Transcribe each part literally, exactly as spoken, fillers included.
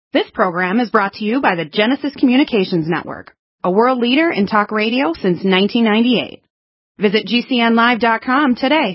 This program is brought to you by the Genesis Communications Network, a world leader in talk radio since nineteen ninety-eight. Visit G C N live dot com today.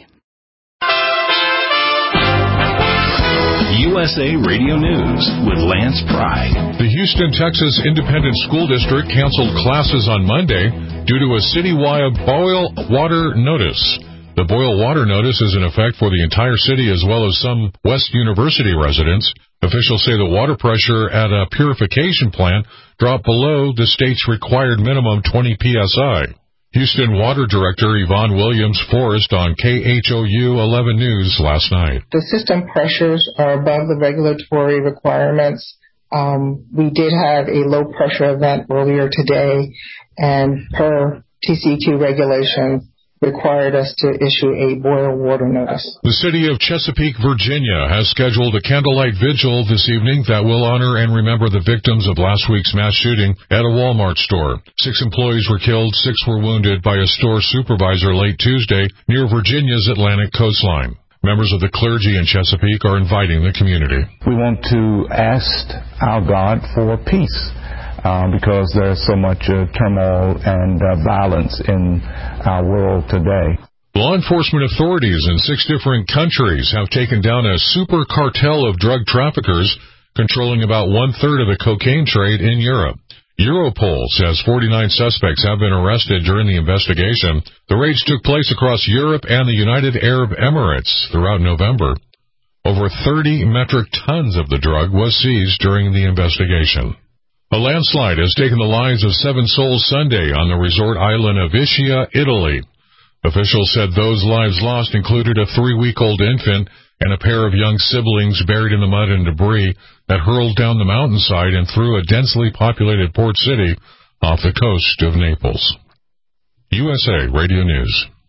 U S A Radio News with Lance Pride. The Houston, Texas Independent School District canceled classes on Monday due to a citywide boil water notice. The boil water notice is in effect for the entire city as well as some West University residents. Officials say the water pressure at a purification plant dropped below the state's required minimum twenty P S I. Houston Water Director Yvonne Williams-Forrest on K H O U eleven News last night. The system pressures are above the regulatory requirements. Um, we did have a low-pressure event earlier today, and per T C E Q regulations, required us to issue a boil water notice. The city of Chesapeake, Virginia, has scheduled a candlelight vigil this evening that will honor and remember the victims of last week's mass shooting at a Walmart store. Six employees were killed, six were wounded by a store supervisor late Tuesday near Virginia's Atlantic coastline. Members of the clergy in Chesapeake are inviting the community. We want to ask our God for peace. Uh, because there's so much uh, turmoil and uh, violence in our world today. Law enforcement authorities in six different countries have taken down a super cartel of drug traffickers controlling about one-third of the cocaine trade in Europe. Europol says forty-nine suspects have been arrested during the investigation. The raids took place across Europe and the United Arab Emirates throughout November. Over thirty metric tons of the drug was seized during the investigation. A landslide has taken the lives of seven souls Sunday on the resort island of Ischia, Italy. Officials said those lives lost included a three-week-old infant and a pair of young siblings buried in the mud and debris that hurled down the mountainside and through a densely populated port city off the coast of Naples. U S A Radio News.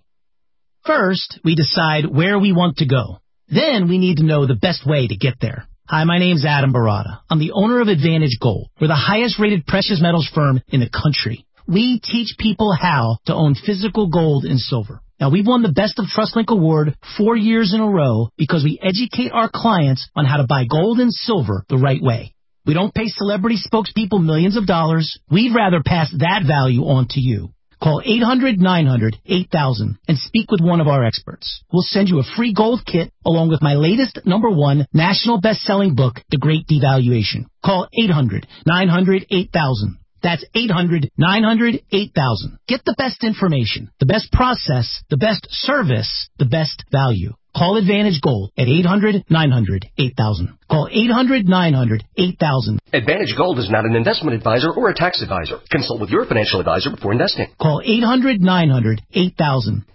First, we decide where we want to go. Then we need to know the best way to get there. Hi, my name's Adam Barada. I'm the owner of Advantage Gold. We're the highest-rated precious metals firm in the country. We teach people how to own physical gold and silver. Now, we've won the Best of TrustLink Award four years in a row because we educate our clients on how to buy gold and silver the right way. We don't pay celebrity spokespeople millions of dollars. We'd rather pass that value on to you. Call eight hundred nine hundred eight thousand and speak with one of our experts. We'll send you a free gold kit along with my latest number one national best-selling book, The Great Devaluation. Call eight hundred nine hundred eight thousand. That's eight hundred nine hundred eight thousand. Get the best information, the best process, the best service, the best value. Call Advantage Gold at eight hundred nine hundred eight thousand. Call eight hundred nine hundred eight thousand. Advantage Gold is not an investment advisor or a tax advisor. Consult with your financial advisor before investing. Call eight hundred nine hundred eight thousand.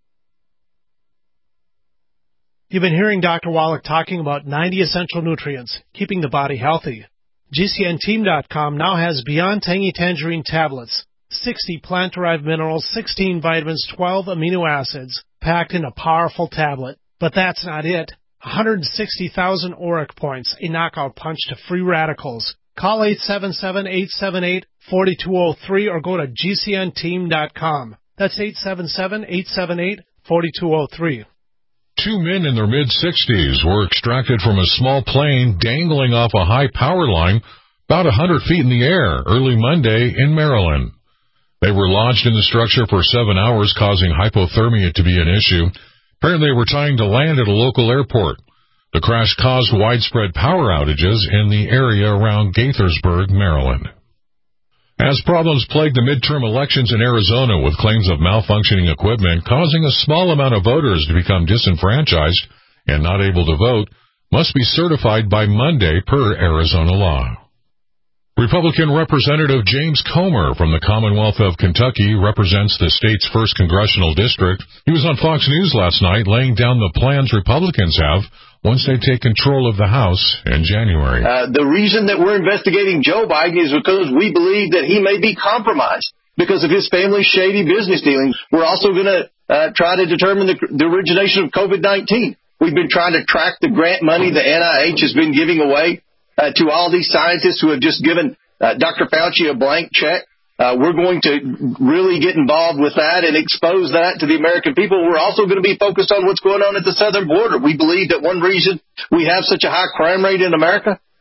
You've been hearing Doctor Wallach talking about ninety essential nutrients, keeping the body healthy. G C N team dot com now has Beyond Tangy Tangerine tablets, sixty plant-derived minerals, sixteen vitamins, twelve amino acids, packed in a powerful tablet. But that's not it. one hundred sixty thousand auric points, a knockout punch to free radicals. Call eight seven seven, eight seven eight, four two zero three or go to G C N team dot com. That's eight seven seven, eight seven eight, four two zero three. Two men in their mid-sixties were extracted from a small plane dangling off a high power line about one hundred feet in the air early Monday in Maryland. They were lodged in the structure for seven hours, causing hypothermia to be an issue. Apparently, they were trying to land at a local airport. The crash caused widespread power outages in the area around Gaithersburg, Maryland. As problems plagued the midterm elections in Arizona with claims of malfunctioning equipment causing a small amount of voters to become disenfranchised and not able to vote, must be certified by Monday per Arizona law. Republican Representative James Comer from the Commonwealth of Kentucky represents the state's first congressional district. He was on Fox News last night laying down the plans Republicans have once they take control of the House in January. Uh, the reason that we're investigating Joe Biden is because we believe that he may be compromised because of his family's shady business dealings. We're also going to uh, try to determine the, the origination of COVID nineteen. We've been trying to track the grant money the N I H has been giving away Uh, to all these scientists who have just given uh, Doctor Fauci a blank check. Uh, we're going to really get involved with that and expose that to the American people. We're also going to be focused on what's going on at the southern border. We believe that one reason we have such a high crime rate in America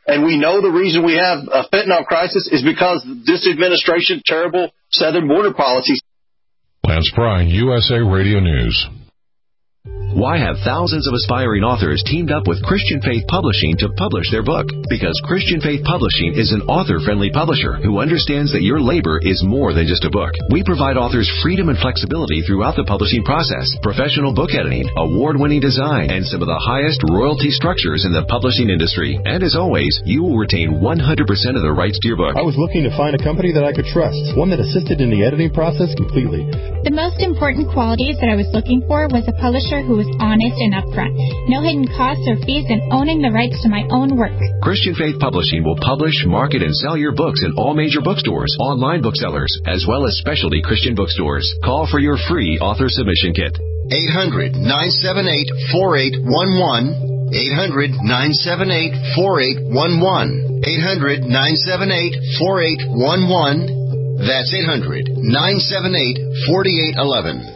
And we know the reason we have a fentanyl crisis is because this administration's terrible southern border policies. Lance Pry, U S A Radio News. Why have thousands of aspiring authors teamed up with Christian Faith Publishing to publish their book? Because Christian Faith Publishing is an author-friendly publisher who understands that your labor is more than just a book. We provide authors freedom and flexibility throughout the publishing process, professional book editing, award-winning design, and some of the highest royalty structures in the publishing industry. And as always, you will retain one hundred percent of the rights to your book. I was looking to find a company that I could trust, one that assisted in the editing process completely. The most important qualities that I was looking for was a publisher who was honest and upfront, no hidden costs or fees, and owning the rights to my own work. Christian Faith Publishing will publish, market, and sell your books in all major bookstores, online booksellers, as well as specialty Christian bookstores. Call for your free author submission kit. eight hundred, nine seven eight, four eight one one. eight hundred, nine seven eight, four eight one one. eight hundred, nine seven eight, four eight one one. That's eight hundred, nine seven eight, four eight one one.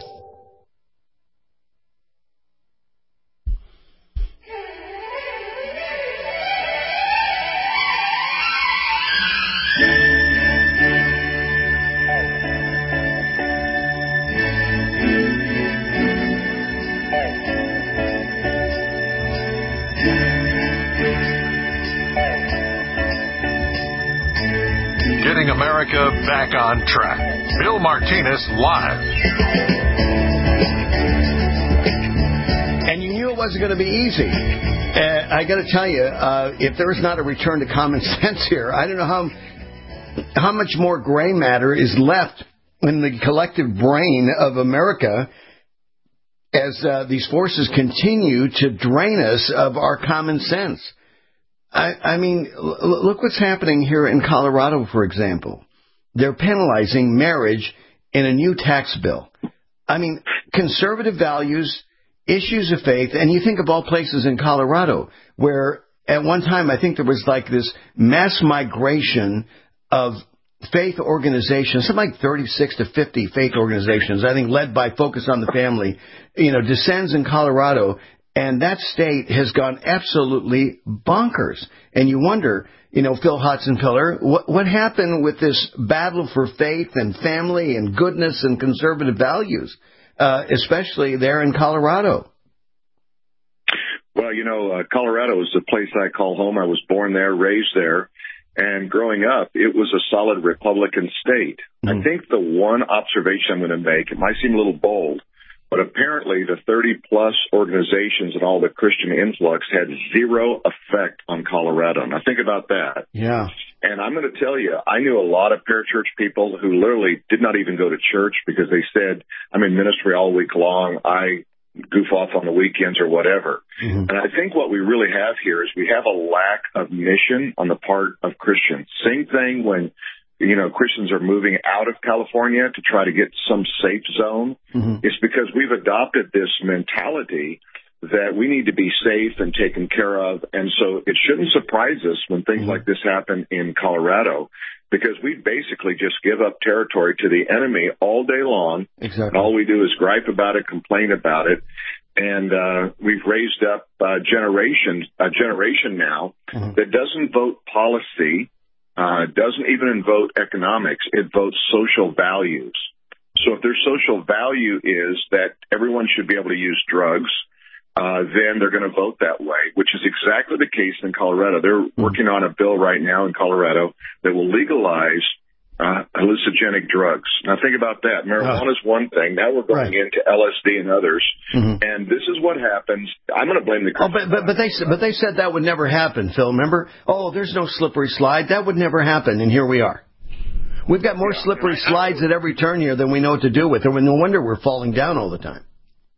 Getting America back on track. Bill Martinez live. And you knew it wasn't going to be easy. Uh, I got to tell you, uh, if there's not a return to common sense here, I don't know how how much more gray matter is left in the collective brain of America as uh, these forces continue to drain us of our common sense. I, I mean, l- look what's happening here in Colorado, for example. They're penalizing marriage in a new tax bill. I mean, conservative values, issues of faith, and you think of all places in Colorado where at one time I think there was like this mass migration of faith organizations, something like thirty-six to fifty faith organizations, I think led by Focus on the Family, you know, descends in Colorado. And that state has gone absolutely bonkers. And you wonder, you know, Phil Hodson-Pillar, what, what happened with this battle for faith and family and goodness and conservative values, uh, especially there in Colorado? Well, you know, uh, Colorado is the place I call home. I was born there, raised there. And growing up, it was a solid Republican state. Mm-hmm. I think the one observation I'm going to make, it might seem a little bold, but apparently the thirty-plus organizations and all the Christian influx had zero effect on Colorado. Now, think about that. Yeah. And I'm going to tell you, I knew a lot of parachurch people who literally did not even go to church because they said, I'm in ministry all week long. I goof off on the weekends or whatever. Mm-hmm. And I think what we really have here is we have a lack of mission on the part of Christians. Same thing when you know, Christians are moving out of California to try to get some safe zone. Mm-hmm. It's because we've adopted this mentality that we need to be safe and taken care of. And so it shouldn't surprise us when things mm-hmm. like this happen in Colorado, because we basically just give up territory to the enemy all day long. Exactly. And all we do is gripe about it, complain about it. And uh, we've raised up a generation, a generation now mm-hmm. that doesn't vote policy, Uh, doesn't even vote economics. It votes social values. So if their social value is that everyone should be able to use drugs, uh, then they're going to vote that way, which is exactly the case in Colorado. They're working on a bill right now in Colorado that will legalize uh, hallucinogenic drugs. Now think about that. Marijuana is one thing. Now we're going right. into L S D and others. Mm-hmm. And this is what happens. I'm going to blame the oh, but, but, but they but they said that would never happen, Phil. Remember? Oh, there's no slippery slide. That would never happen. And here we are. We've got more yeah, slippery slides at every turn here than we know what to do with. And no wonder we're falling down all the time.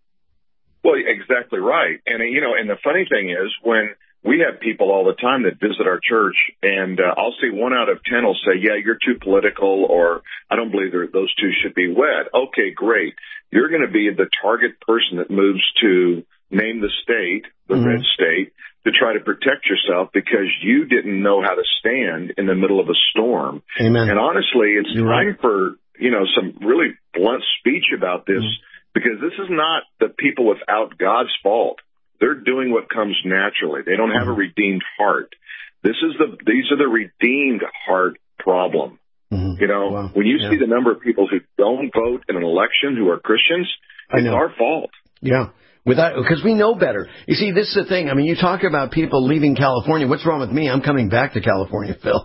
Well, exactly right. And, you know, and the funny thing is when we have people all the time that visit our church, and uh, I'll see one out of ten will say, yeah, you're too political, or I don't believe those two should be wed. Okay, great. You're going to be the target person that moves to name the state, the mm-hmm. red state, to try to protect yourself because you didn't know how to stand in the middle of a storm. Amen. And honestly, it's you're time right. for, you know, some really blunt speech about this mm-hmm. because this is not the people without God's fault. They're doing what comes naturally. They don't have a redeemed heart. This is the these are the redeemed heart problem. Mm-hmm. You know, wow. when you yeah. see the number of people who don't vote in an election who are Christians, it's our fault. Yeah. Without, because we know better. You see, this is the thing. I mean, you talk about people leaving California. What's wrong with me? I'm coming back to California, Phil.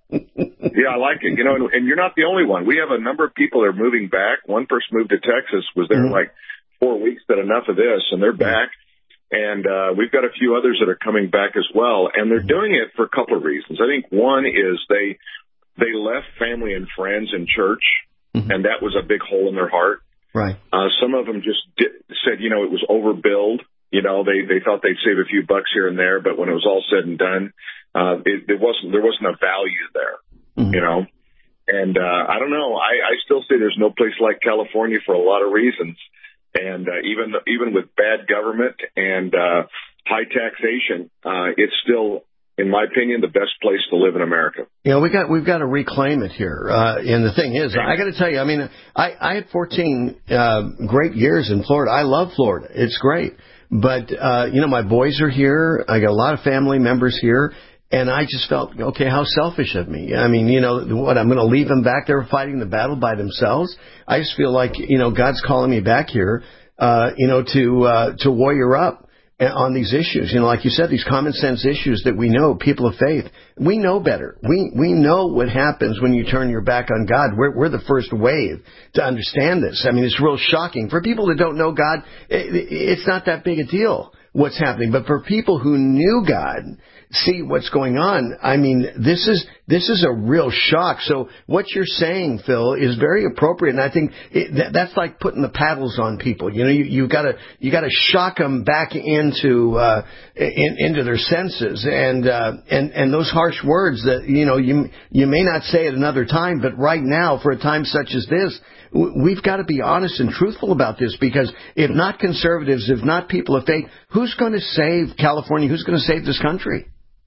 Yeah, I like it. You know, and, and you're not the only one. We have a number of people that are moving back. One person moved to Texas, was there mm-hmm. like four weeks, said enough of this, and they're back. And uh, we've got a few others that are coming back as well. And they're doing it for a couple of reasons. I think one is they they left family and friends in church, mm-hmm. and that was a big hole in their heart. Right. Uh, some of them just did, said, you know, it was overbilled. You know, they, they thought they'd save a few bucks here and there, but when it was all said and done, uh, it, it wasn't, there wasn't a value there, mm-hmm. you know? And, uh, I don't know. I, I still say there's no place like California for a lot of reasons. And, uh, even, even with bad government and, uh, high taxation, uh, it's still, in my opinion, the best place to live in America. You know, we got we've got to reclaim it here. Uh, and the thing is, I got to tell you, I mean, I, I had fourteen uh, great years in Florida. I love Florida; it's great. But uh, you know, my boys are here. I got a lot of family members here, and I just felt, okay, how selfish of me. I mean, you know, what, I'm going to leave them back there fighting the battle by themselves? I just feel like, you know, God's calling me back here, uh, you know, to uh, to warrior up on these issues. You know, like you said, these common sense issues that we know, people of faith, we know better. We we know what happens when you turn your back on God. We're, we're the first wave to understand this. I mean, it's real shocking. For people that don't know God, it, it's not that big a deal what's happening. But for people who knew God, see what's going on, I mean, this is this is a real shock. So what you're saying, Phil, is very appropriate, and I think it, that, that's like putting the paddles on people. You know, you you got to you got to shock them back into uh, in, into their senses, and uh, and and those harsh words that you know you you may not say at another time, but right now, for a time such as this, we've got to be honest and truthful about this, because if not conservatives, if not people of faith, who's going to save California? Who's going to save this country?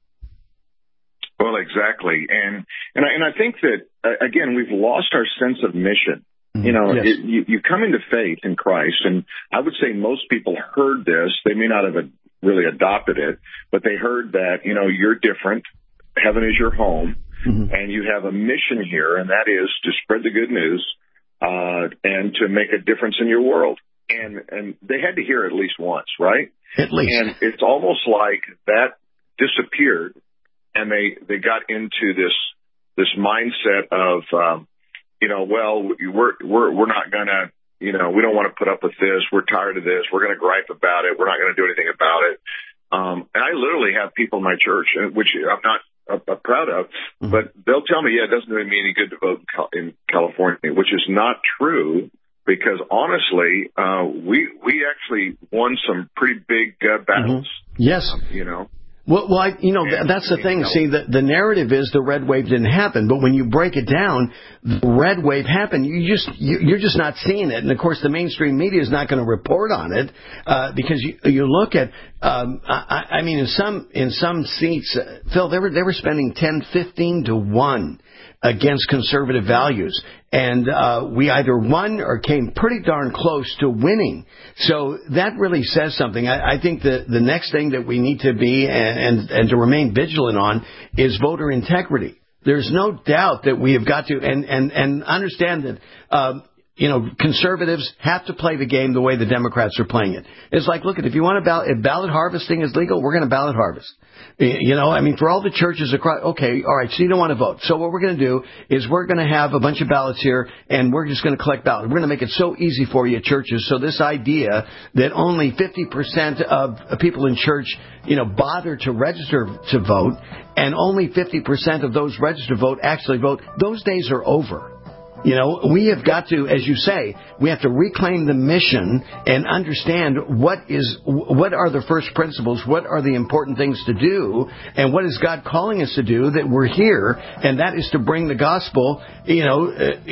Well, exactly. And, and I, and I think that, uh, again, we've lost our sense of mission. Mm-hmm. You know, yes. it, you, you come into faith in Christ, and I would say most people heard this. They may not have really adopted it, but they heard that, you know, you're different. Heaven is your home, mm-hmm. and you have a mission here, and that is to spread the good news, uh, and to make a difference in your world. And, and they had to hear it at least once, right? At least. And it's almost like that disappeared. And they, they got into this this mindset of, um, you know, well, we're we're we're not gonna, you know, we don't want to put up with this. We're tired of this. We're gonna gripe about it. We're not gonna do anything about it. Um, and I literally have people in my church, which I'm not uh, proud of, mm-hmm. but they'll tell me, yeah, it doesn't really mean any good to vote in California, which is not true. Because honestly, uh, we we actually won some pretty big uh, battles. Mm-hmm. Yes, um, you know. Well, well I, you know, and, that's the thing. You know, See, the, the narrative is the red wave didn't happen, but when you break it down, the red wave happened. You just you, you're just not seeing it, and of course, the mainstream media is not going to report on it uh, because you you look at. Um, I, I mean, in some in some seats, uh, Phil, they were they were spending ten, fifteen to one against conservative values. And uh, we either won or came pretty darn close to winning. So that really says something. I, I think the, the next thing that we need to be and, and, and to remain vigilant on is voter integrity. There's no doubt that we have got to, and, and, and understand that, um, you know, conservatives have to play the game the way the Democrats are playing it. It's like, look, if you want to ballot, if ballot harvesting is legal, we're going to ballot harvest. You know, I mean, for all the churches across, okay, all right, so you don't want to vote. So what we're going to do is we're going to have a bunch of ballots here, and we're just going to collect ballots. We're going to make it so easy for you at churches. So this idea that only fifty percent of people in church, you know, bother to register to vote, and only fifty percent of those registered vote actually vote, those days are over. You know, we have got to, as you say, we have to reclaim the mission and understand what is, what are the first principles, what are the important things to do, and what is God calling us to do, that we're here, and that is to bring the gospel, you know,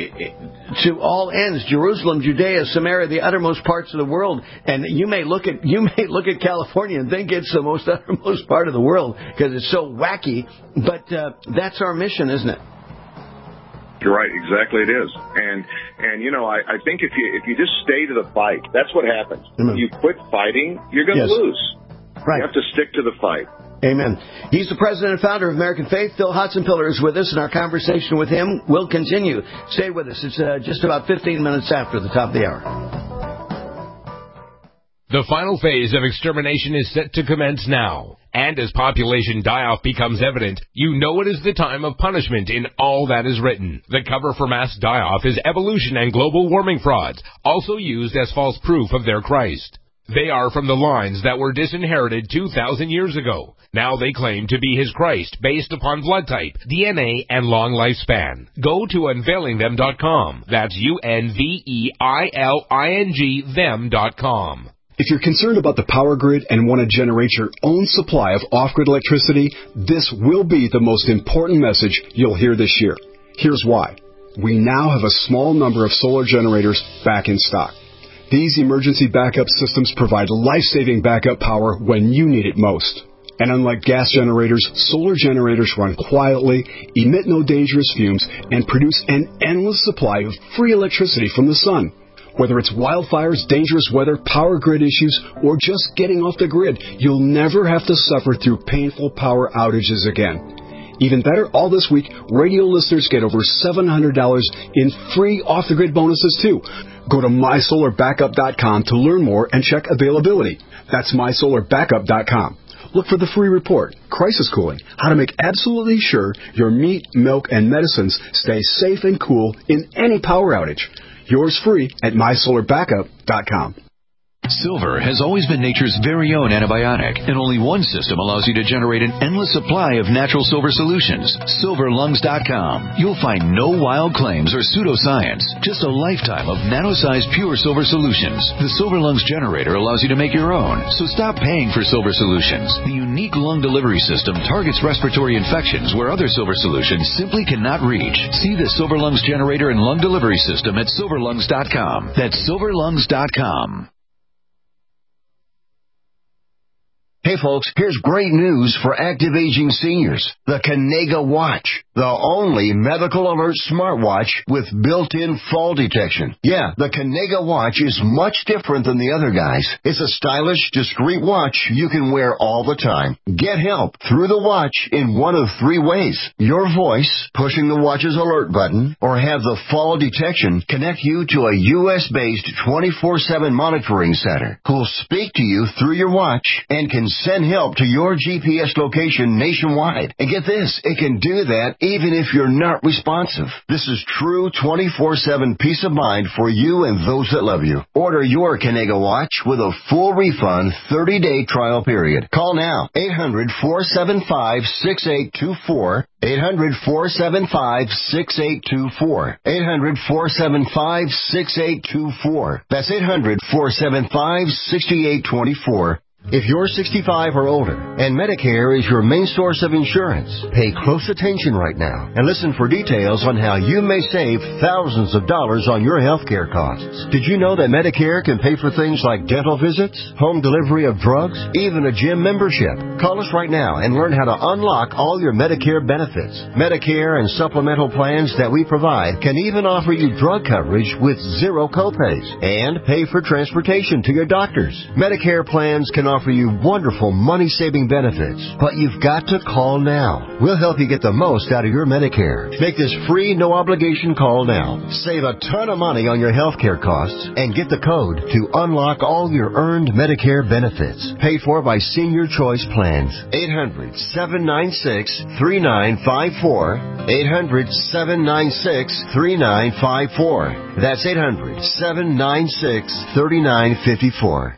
uh, to all ends, Jerusalem, Judea, Samaria, the uttermost parts of the world. And you may look at, you may look at California and think it's the most uttermost part of the world because it's so wacky, but uh, that's our mission, isn't it? You're right, exactly it is. And, and you know, I, I think if you if you just stay to the fight, that's what happens. Mm-hmm. If you quit fighting, you're going to yes. lose. Right. You have to stick to the fight. Amen. He's the president and founder of American Faith. Phil Hotsenpiller is with us, and our conversation with him will continue. Stay with us. It's uh, just about fifteen minutes after the top of the hour. The final phase of extermination is set to commence now. And as population die-off becomes evident, you know it is the time of punishment in all that is written. The cover for mass die-off is evolution and global warming frauds, also used as false proof of their Christ. They are from the lines that were disinherited two thousand years ago. Now they claim to be his Christ based upon blood type, D N A, and long lifespan. Go to unveiling them dot com. That's U N V E I L I N G them dot com. If you're concerned about the power grid and want to generate your own supply of off-grid electricity, this will be the most important message you'll hear this year. Here's why. We now have a small number of solar generators back in stock. These emergency backup systems provide life-saving backup power when you need it most. And unlike gas generators, solar generators run quietly, emit no dangerous fumes, and produce an endless supply of free electricity from the sun. Whether it's wildfires, dangerous weather, power grid issues, or just getting off the grid, you'll never have to suffer through painful power outages again. Even better, all this week, radio listeners get over seven hundred dollars in free off-the-grid bonuses, too. Go to my solar backup dot com to learn more and check availability. That's my solar backup dot com. Look for the free report, Crisis Cooling, how to make absolutely sure your meat, milk, and medicines stay safe and cool in any power outage. Yours free at my solar backup dot com. Silver has always been nature's very own antibiotic, and only one system allows you to generate an endless supply of natural silver solutions. silver lungs dot com. You'll find no wild claims or pseudoscience, just a lifetime of nano-sized pure silver solutions. The Silver Lungs generator allows you to make your own, so stop paying for silver solutions. The unique lung delivery system targets respiratory infections where other silver solutions simply cannot reach. See the Silver Lungs generator and lung delivery system at silver lungs dot com. That's silver lungs dot com. Hey folks, here's great news for active aging seniors. The Kanega Watch, the only medical alert smartwatch with built-in fall detection. Yeah, the Kanega Watch is much different than the other guys. It's a stylish, discreet watch you can wear all the time. Get help through the watch in one of three ways. Your voice, pushing the watch's alert button, or have the fall detection connect you to a U S-based twenty-four seven monitoring center who'll speak to you through your watch and can send help to your G P S location nationwide. And get this, it can do that even if you're not responsive. This is true twenty-four seven peace of mind for you and those that love you. Order your Kanega Watch with a full refund thirty-day trial period. Call now, eight hundred, four seven five, six eight two four, eight hundred, four seven five, six eight two four, eight hundred, four seven five, six eight two four. That's eight hundred, four seven five, six eight two four. If you're sixty-five or older and Medicare is your main source of insurance, pay close attention right now and listen for details on how you may save thousands of dollars on your health care costs. Did you know that Medicare can pay for things like dental visits, home delivery of drugs, even a gym membership? Call us right now and learn how to unlock all your Medicare benefits. Medicare and supplemental plans that we provide can even offer you drug coverage with zero copays and pay for transportation to your doctors. Medicare plans can offer you wonderful money-saving benefits, but you've got to call now. We'll help you get the most out of your Medicare. Make this free, no-obligation call now. Save a ton of money on your health care costs and get the code to unlock all your earned Medicare benefits. Paid for by Senior Choice Plans. eight hundred, seven nine six, three nine five four. eight hundred, seven nine six, three nine five four. That's eight hundred, seven nine six, three nine five four.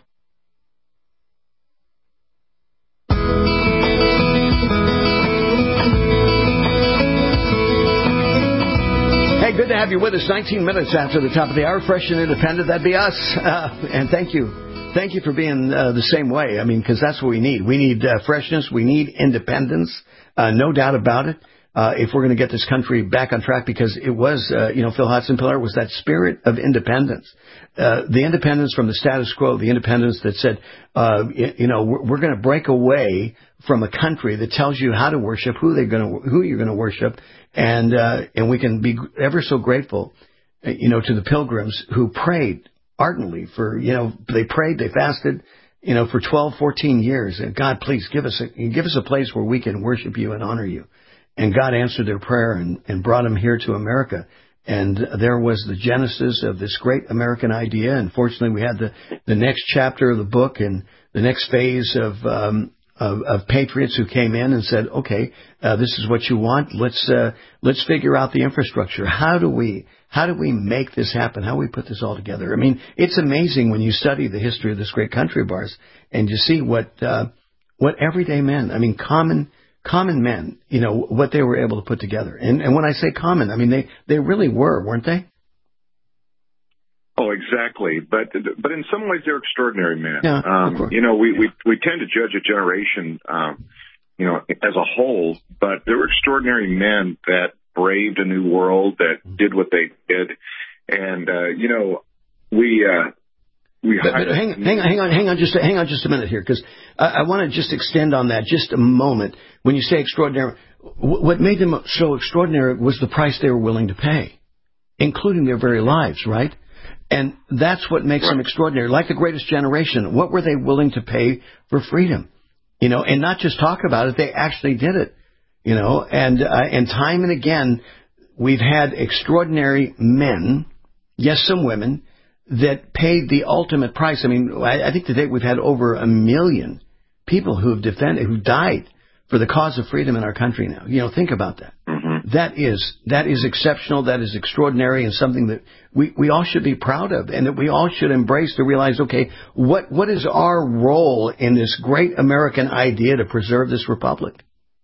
Good to have you with us. nineteen minutes after the top of the hour, fresh and independent. That'd be us. Uh, and thank you. Thank you for being uh, the same way. I mean, because that's what we need. We need uh, freshness. We need independence. Uh, no doubt about it. Uh, if we're going to get this country back on track, because it was, uh, you know, Phil Hotsenpiller was that spirit of independence. Uh, the independence from the status quo, the independence that said, uh, you know, we're, we're going to break away from a country that tells you how to worship, who they're going to, who you're going to worship. And, uh, and we can be ever so grateful, you know, to the pilgrims who prayed ardently for, you know, they prayed, they fasted, you know, for twelve, fourteen years. God, please give us a, give us a place where we can worship you and honor you. And God answered their prayer and, and brought them here to America. And there was the genesis of this great American idea. And fortunately, we had the, the next chapter of the book and the next phase of, um, of, of patriots who came in and said, okay, uh, this is what you want. Let's, uh, let's figure out the infrastructure. How do we, how do we make this happen? How do we put this all together? I mean, it's amazing when you study the history of this great country of ours and you see what, uh, what everyday men, I mean, common, Common men, you know, what they were able to put together. And, and when I say common, I mean, they, they really were, weren't they? Oh, exactly. But but in some ways, they're extraordinary men. Yeah, um, of course. You know, we, we, we tend to judge a generation, um, you know, as a whole, but there were extraordinary men that braved a new world, that did what they did. And, uh, you know, we... Uh, We but, but hang, hang on, hang on, hang on, just a, hang on, just a minute here, because I, I want to just extend on that just a moment. When you say extraordinary, w- what made them so extraordinary was the price they were willing to pay, including their very lives, right? And that's what makes them extraordinary. Like the Greatest Generation, what were they willing to pay for freedom? You know, and not just talk about it, they actually did it. You know, and uh, and time and again, we've had extraordinary men, yes, some women, that paid the ultimate price. I mean, I, I think to date we've had over a million people who have defended, who died for the cause of freedom in our country now. You know, think about that. Mm-hmm. That is that is exceptional. That is extraordinary, and something that we, we all should be proud of, and that we all should embrace to realize, okay, what what is our role in this great American idea to preserve this republic?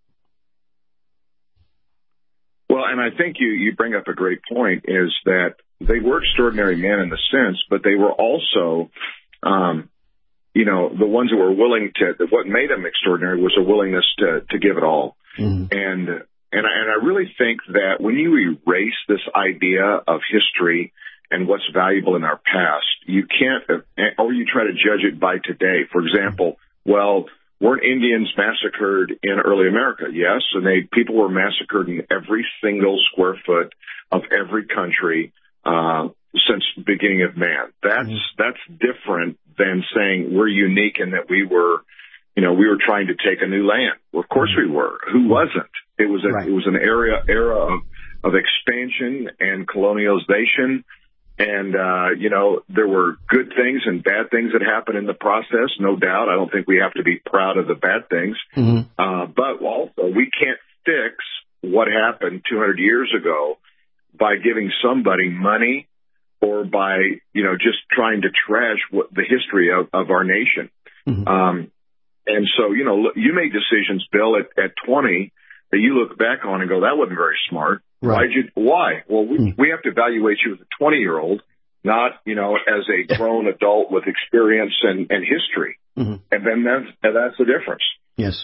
Well, and I think you, you bring up a great point, is that they were extraordinary men in the sense, but they were also, um, you know, the ones who were willing to, what made them extraordinary was a willingness to, to give it all. Mm-hmm. And, and I, and I really think that when you erase this idea of history and what's valuable in our past, you can't, or you try to judge it by today. For example, well, weren't Indians massacred in early America? Yes, and they people were massacred in every single square foot of every country uh, since the beginning of man. That's mm-hmm. that's different than saying we're unique in that we were, you know, we were trying to take a new land. Well, of course we were. Who wasn't? It was a, right. it was an era era of, of expansion and colonialization. And, uh, you know, there were good things and bad things that happened in the process, no doubt. I don't think we have to be proud of the bad things. Mm-hmm. Uh, but also, we can't fix what happened two hundred years ago by giving somebody money or by, you know, just trying to trash what, the history of, of our nation. Mm-hmm. Um, and so, you know, you made decisions, Bill, at, at twenty that you look back on and go, that wasn't very smart. Right. You, why? Well, we, mm. we have to evaluate you as a twenty-year-old, not, you know, as a grown adult with experience and, and history. Mm-hmm. And then that's, that's the difference. Yes.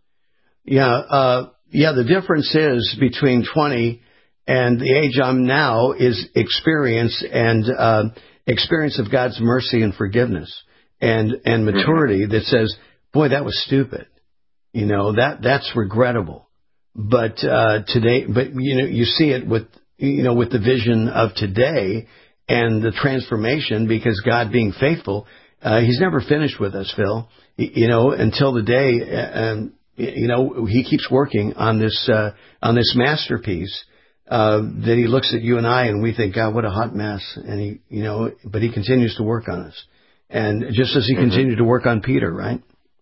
Yeah. Uh, yeah, the difference is between twenty and the age I'm now is experience and uh, experience of God's mercy and forgiveness and, and maturity mm-hmm. that says, boy, that was stupid. You know, that that's regrettable. But uh, today, but you know, you see it with you know with the vision of today and the transformation, because God being faithful, uh, He's never finished with us, Phil. You know, until the day, and um, you know, He keeps working on this uh, on this masterpiece uh, that He looks at you and I, and we think, God, what a hot mess, and He, you know, but He continues to work on us, and just as He mm-hmm. continued to work on Peter, right?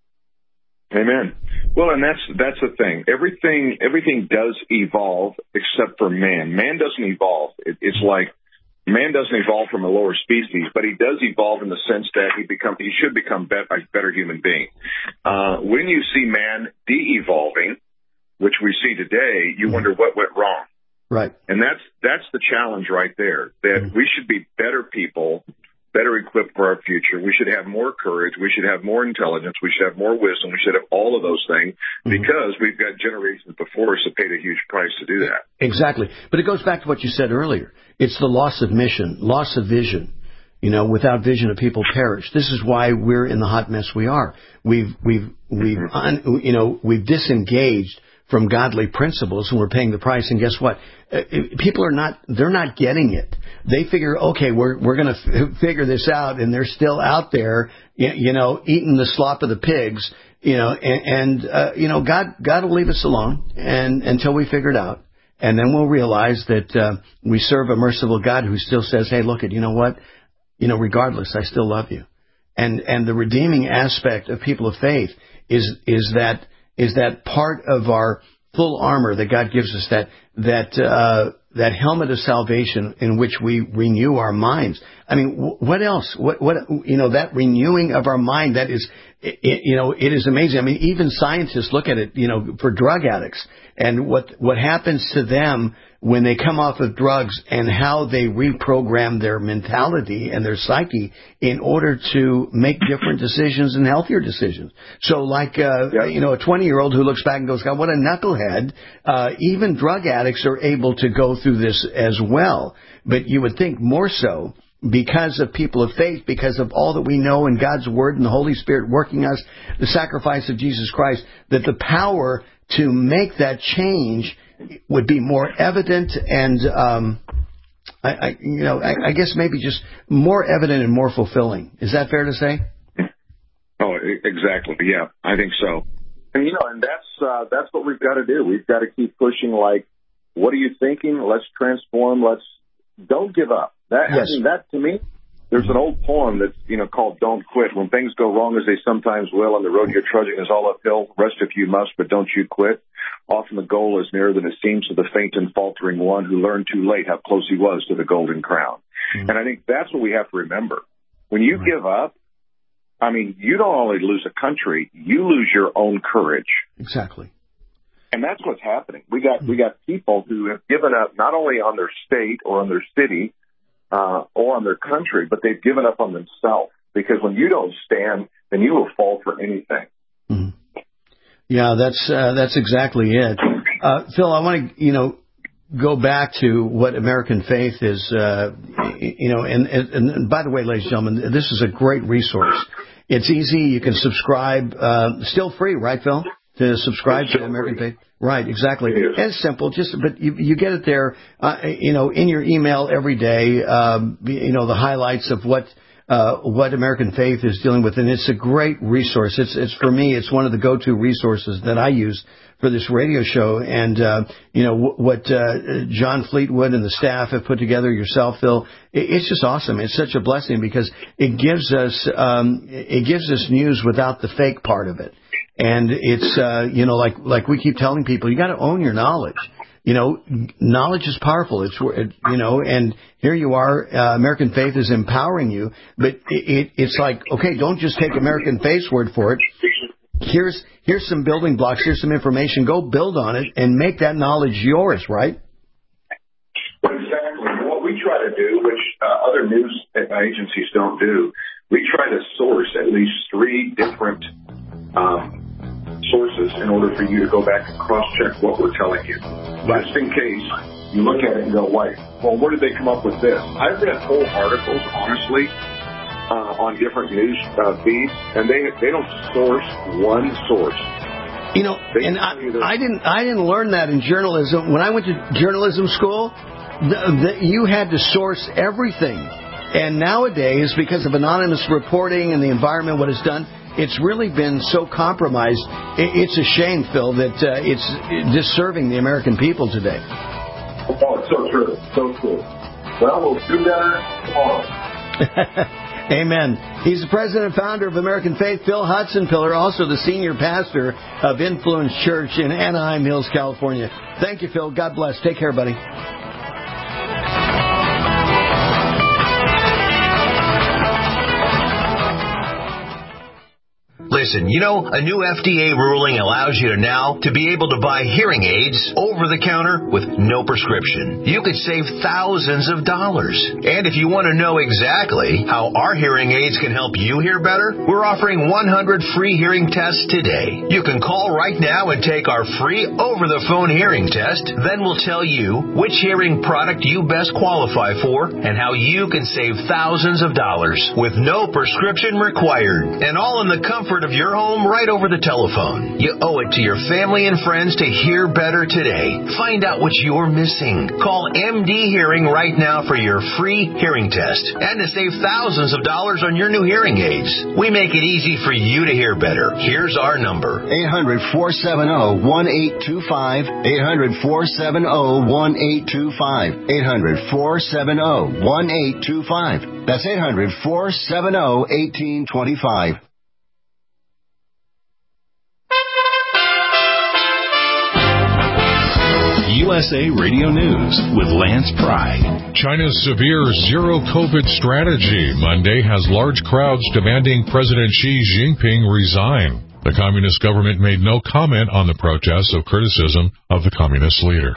Amen. Well, and that's that's the thing. Everything everything does evolve except for man. Man doesn't evolve. It, it's like man doesn't evolve from a lower species, but he does evolve in the sense that he become he should become be- a better human being. Uh, when you see man de-evolving, which we see today, you wonder what went wrong. Right. And that's that's the challenge right there. That mm-hmm. we should be better people, better equipped for our future. We should have more courage. We should have more intelligence. We should have more wisdom. We should have all of those things mm-hmm. because we've got generations before us that paid a huge price to do that. Exactly. But it goes back to what you said earlier. It's the loss of mission, loss of vision. You know, without vision, a people perish. This is why we're in the hot mess we are. We've, we've, we've, un, you know, we've disengaged from godly principles, and we're paying the price. And guess what? Uh, people are not, they're not getting it. They figure, okay, we're, we're going to f- figure this out, and they're still out there, you, you know, eating the slop of the pigs, you know, and, and uh, you know, God, God will leave us alone and until we figure it out. And then we'll realize that uh, we serve a merciful God who still says, hey, look, it, you know what? You know, regardless, I still love you. And and the redeeming aspect of people of faith is is that is that part of our full armor that God gives us, that that uh, that helmet of salvation in which we renew our minds. I mean, w- what else? What what you know, that renewing of our mind, that is, it, you know, it is amazing. I mean, even scientists look at it, you know, for drug addicts and what what happens to them when they come off of drugs and how they reprogram their mentality and their psyche in order to make different decisions and healthier decisions. So like, uh, yeah. you know, a twenty-year-old who looks back and goes, God, what a knucklehead. Uh, even drug addicts are able to go through this as well. But you would think more so because of people of faith, because of all that we know in God's Word and the Holy Spirit working us, the sacrifice of Jesus Christ, that the power to make that change would be more evident and, um, I, I, you know, I, I guess maybe just more evident and more fulfilling. Is that fair to say? Oh, exactly. Yeah, I think so. And, you know, and that's, uh, that's what we've got to do. We've got to keep pushing, like, what are you thinking? Let's transform. Let's, don't give up. That, yes. I mean, that to me, there's an old poem that's, you know, called Don't Quit. When things go wrong, as they sometimes will, and the road you're trudging is all uphill, rest if you must, but don't you quit. Often the goal is nearer than it seems to the faint and faltering one who learned too late how close he was to the golden crown. Mm-hmm. And I think that's what we have to remember. When you right. give up, I mean, you don't only lose a country, you lose your own courage. Exactly. And that's what's happening. We got, mm-hmm. we got people who have given up not only on their state or on their city, Uh, or on their country, but they've given up on themselves. Because when you don't stand, then you will fall for anything. Mm-hmm. Yeah, that's uh, that's exactly it. Uh, Phil, I want to, you know, go back to what American Faith is, uh, you know, and, and, and by the way, ladies and gentlemen, this is a great resource. It's easy. You can subscribe, uh, still free, right, Phil? To subscribe to American Faith? Right, exactly. It's simple, just but you, you get it there, uh, you know, in your email every day. Um, you know, the highlights of what uh, what American Faith is dealing with, and it's a great resource. It's it's for me, it's one of the go-to resources that I use for this radio show. And uh, you know w- what uh, John Fleetwood and the staff have put together, yourself, Phil. It, it's just awesome. It's such a blessing because it gives us um, it gives us news without the fake part of it. And it's, uh, you know, like, like we keep telling people, you got to own your knowledge. You know, knowledge is powerful. It's, it, you know, and here you are, uh, American Faith is empowering you, but it, it, it's like, okay, don't just take American Faith's word for it. Here's, here's some building blocks. Here's some information. Go build on it and make that knowledge yours, right? Exactly. What we try to do, which uh, other news agencies don't do, we try to source at least three different, um, sources in order for you to go back and cross-check what we're telling you. Right. Just in case you look at it and go, wait, well, where did they come up with this? I've read whole articles, honestly, uh, on different news uh, feeds, and they they don't source one source. You know, they and I, I didn't I didn't learn that in journalism. When I went to journalism school, the, the, you had to source everything. And nowadays, because of anonymous reporting and the environment, what it's done, it's really been so compromised. It's a shame, Phil, that uh, it's disserving the American people today. Oh, it's so true. So true. Well, we'll do better tomorrow. Amen. He's the president and founder of American Faith, Phil Hudson-Pillar, also the senior pastor of Influence Church in Anaheim Hills, California. Thank you, Phil. God bless. Take care, buddy. Listen, you know, a new F D A ruling allows you to now to be able to buy hearing aids over the counter with no prescription. You could save thousands of dollars. And if you want to know exactly how our hearing aids can help you hear better, we're offering one hundred free hearing tests today. You can call right now and take our free over-the-phone hearing test. Then we'll tell you which hearing product you best qualify for and how you can save thousands of dollars with no prescription required. And all in the comfort comfort of your home right over the telephone. You owe it to your family and friends to hear better today. Find out what you're missing. Call M D Hearing right now for your free hearing test and to save thousands of dollars on your new hearing aids. We make it easy for you to hear better. Here's our number. eight hundred, four seven zero, one eight two five. eight hundred, four seven zero, one eight two five. eight hundred, four seven zero, one eight two five. That's eight hundred, four seven zero, one eight two five. U S A Radio News with Lance Pry. China's severe zero-COVID strategy Monday has large crowds demanding President Xi Jinping resign. The communist government made no comment on the protests of criticism of the communist leader.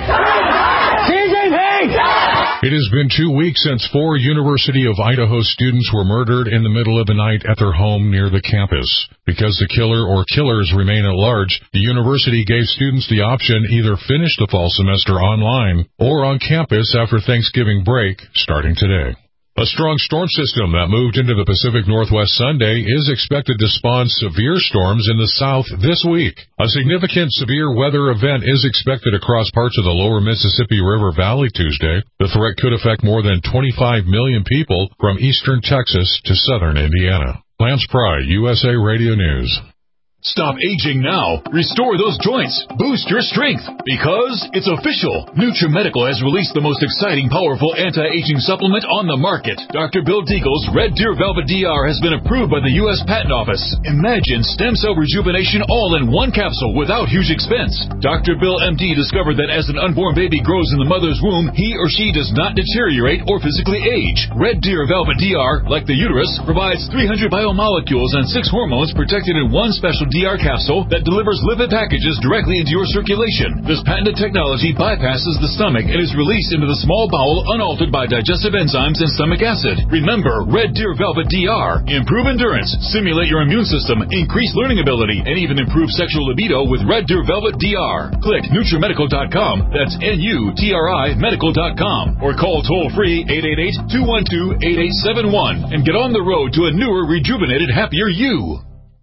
Xi Jinping! It has been two weeks since four University of Idaho students were murdered in the middle of the night at their home near the campus. Because the killer or killers remain at large, the university gave students the option either finish the fall semester online or on campus after Thanksgiving break starting today. A strong storm system that moved into the Pacific Northwest Sunday is expected to spawn severe storms in the south this week. A significant severe weather event is expected across parts of the lower Mississippi River Valley Tuesday. The threat could affect more than twenty-five million people from eastern Texas to southern Indiana. Lance Pry, U S A Radio News. Stop aging now. Restore those joints. Boost your strength. Because it's official. NutriMedical has released the most exciting, powerful anti-aging supplement on the market. Doctor Bill Deagle's Red Deer Velvet D R has been approved by the U S Patent Office. Imagine stem cell rejuvenation all in one capsule without huge expense. Doctor Bill M D discovered that as an unborn baby grows in the mother's womb, he or she does not deteriorate or physically age. Red Deer Velvet D R, like the uterus, provides three hundred biomolecules and six hormones protected in one special D R capsule that delivers lipid packages directly into your circulation. This patented technology bypasses the stomach and is released into the small bowel unaltered by digestive enzymes and stomach acid. Remember, Red Deer Velvet D R. Improve endurance, stimulate your immune system, increase learning ability, and even improve sexual libido with Red Deer Velvet D R. Click NutriMedical dot com. That's N U T R I medical dot com. Or call toll-free eight eight eight, two one two, eight eight seven one and get on the road to a newer, rejuvenated, happier you.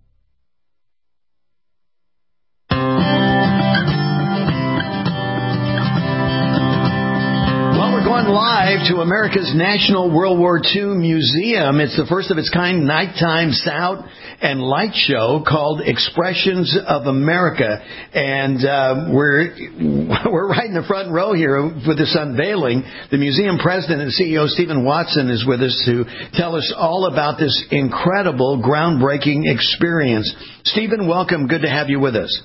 Live to America's National World War Two Museum. It's the first of its kind nighttime sound and light show called Expressions of America. And uh, we're we're right in the front row here with this unveiling. The museum president and C E O, Stephen Watson, is with us to tell us all about this incredible, groundbreaking experience. Stephen, welcome. Good to have you with us.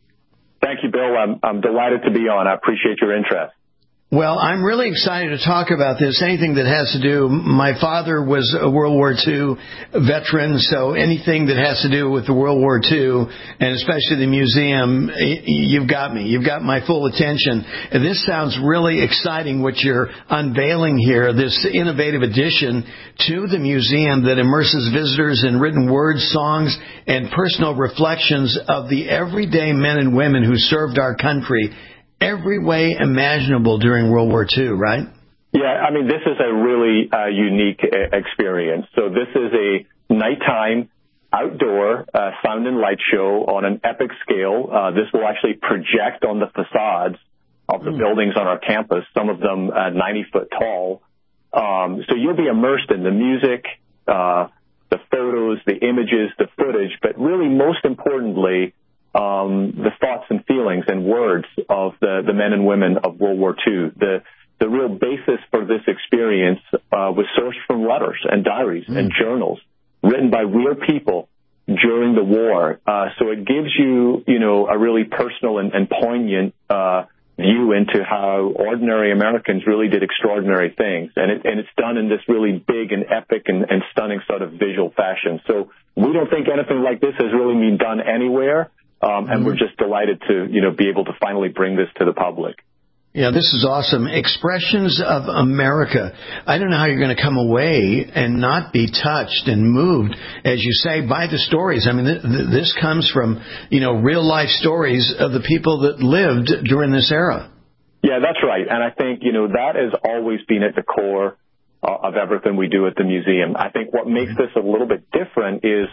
Thank you, Bill. I'm, I'm delighted to be on. I appreciate your interest. Well, I'm really excited to talk about this. Anything that has to do, my father was a World War Two veteran, so anything that has to do with the World War Two, and especially the museum, you've got me. You've got my full attention. And this sounds really exciting, what you're unveiling here, this innovative addition to the museum that immerses visitors in written words, songs, and personal reflections of the everyday men and women who served our country every way imaginable during World War Two, right? Yeah, I mean, this is a really uh, unique uh, experience. So this is a nighttime outdoor uh, sound and light show on an epic scale. Uh, this will actually project on the facades of the mm. buildings on our campus, some of them uh, ninety foot tall. Um, so you'll be immersed in the music, uh, the photos, the images, the footage, but really most importantly, Um, the thoughts and feelings and words of the, the men and women of World War Two. The, the real basis for this experience uh, was sourced from letters and diaries mm. and journals written by real people during the war. Uh, so it gives you, you know, a really personal and, and poignant uh, view into how ordinary Americans really did extraordinary things. And, it, and it's done in this really big and epic and, and stunning sort of visual fashion. So we don't think anything like this has really been done anywhere. Um, and we're just delighted to, you know, be able to finally bring this to the public. Yeah, this is awesome. Expressions of America. I don't know how you're going to come away and not be touched and moved, as you say, by the stories. I mean, th- th- this comes from, you know, real life stories of the people that lived during this era. Yeah, that's right. And I think, you know, that has always been at the core uh, of everything we do at the museum. I think what makes this a little bit different is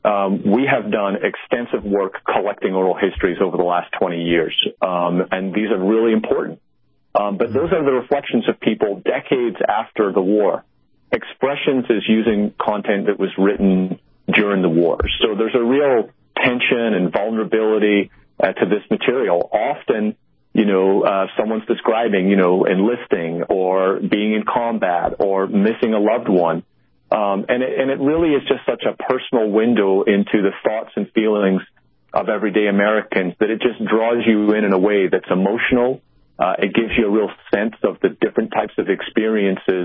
um, we have done extensive work collecting oral histories over the last twenty years, um, and these are really important. Um, but those are the reflections of people decades after the war. Expressions is using content that was written during the war. So there's a real tension and vulnerability uh, to this material. Often, you know, uh, someone's describing, you know, enlisting or being in combat or missing a loved one. Um, and, it, and it really is just such a personal window into the thoughts and feelings of everyday Americans that it just draws you in in a way that's emotional. Uh, it gives you a real sense of the different types of experiences.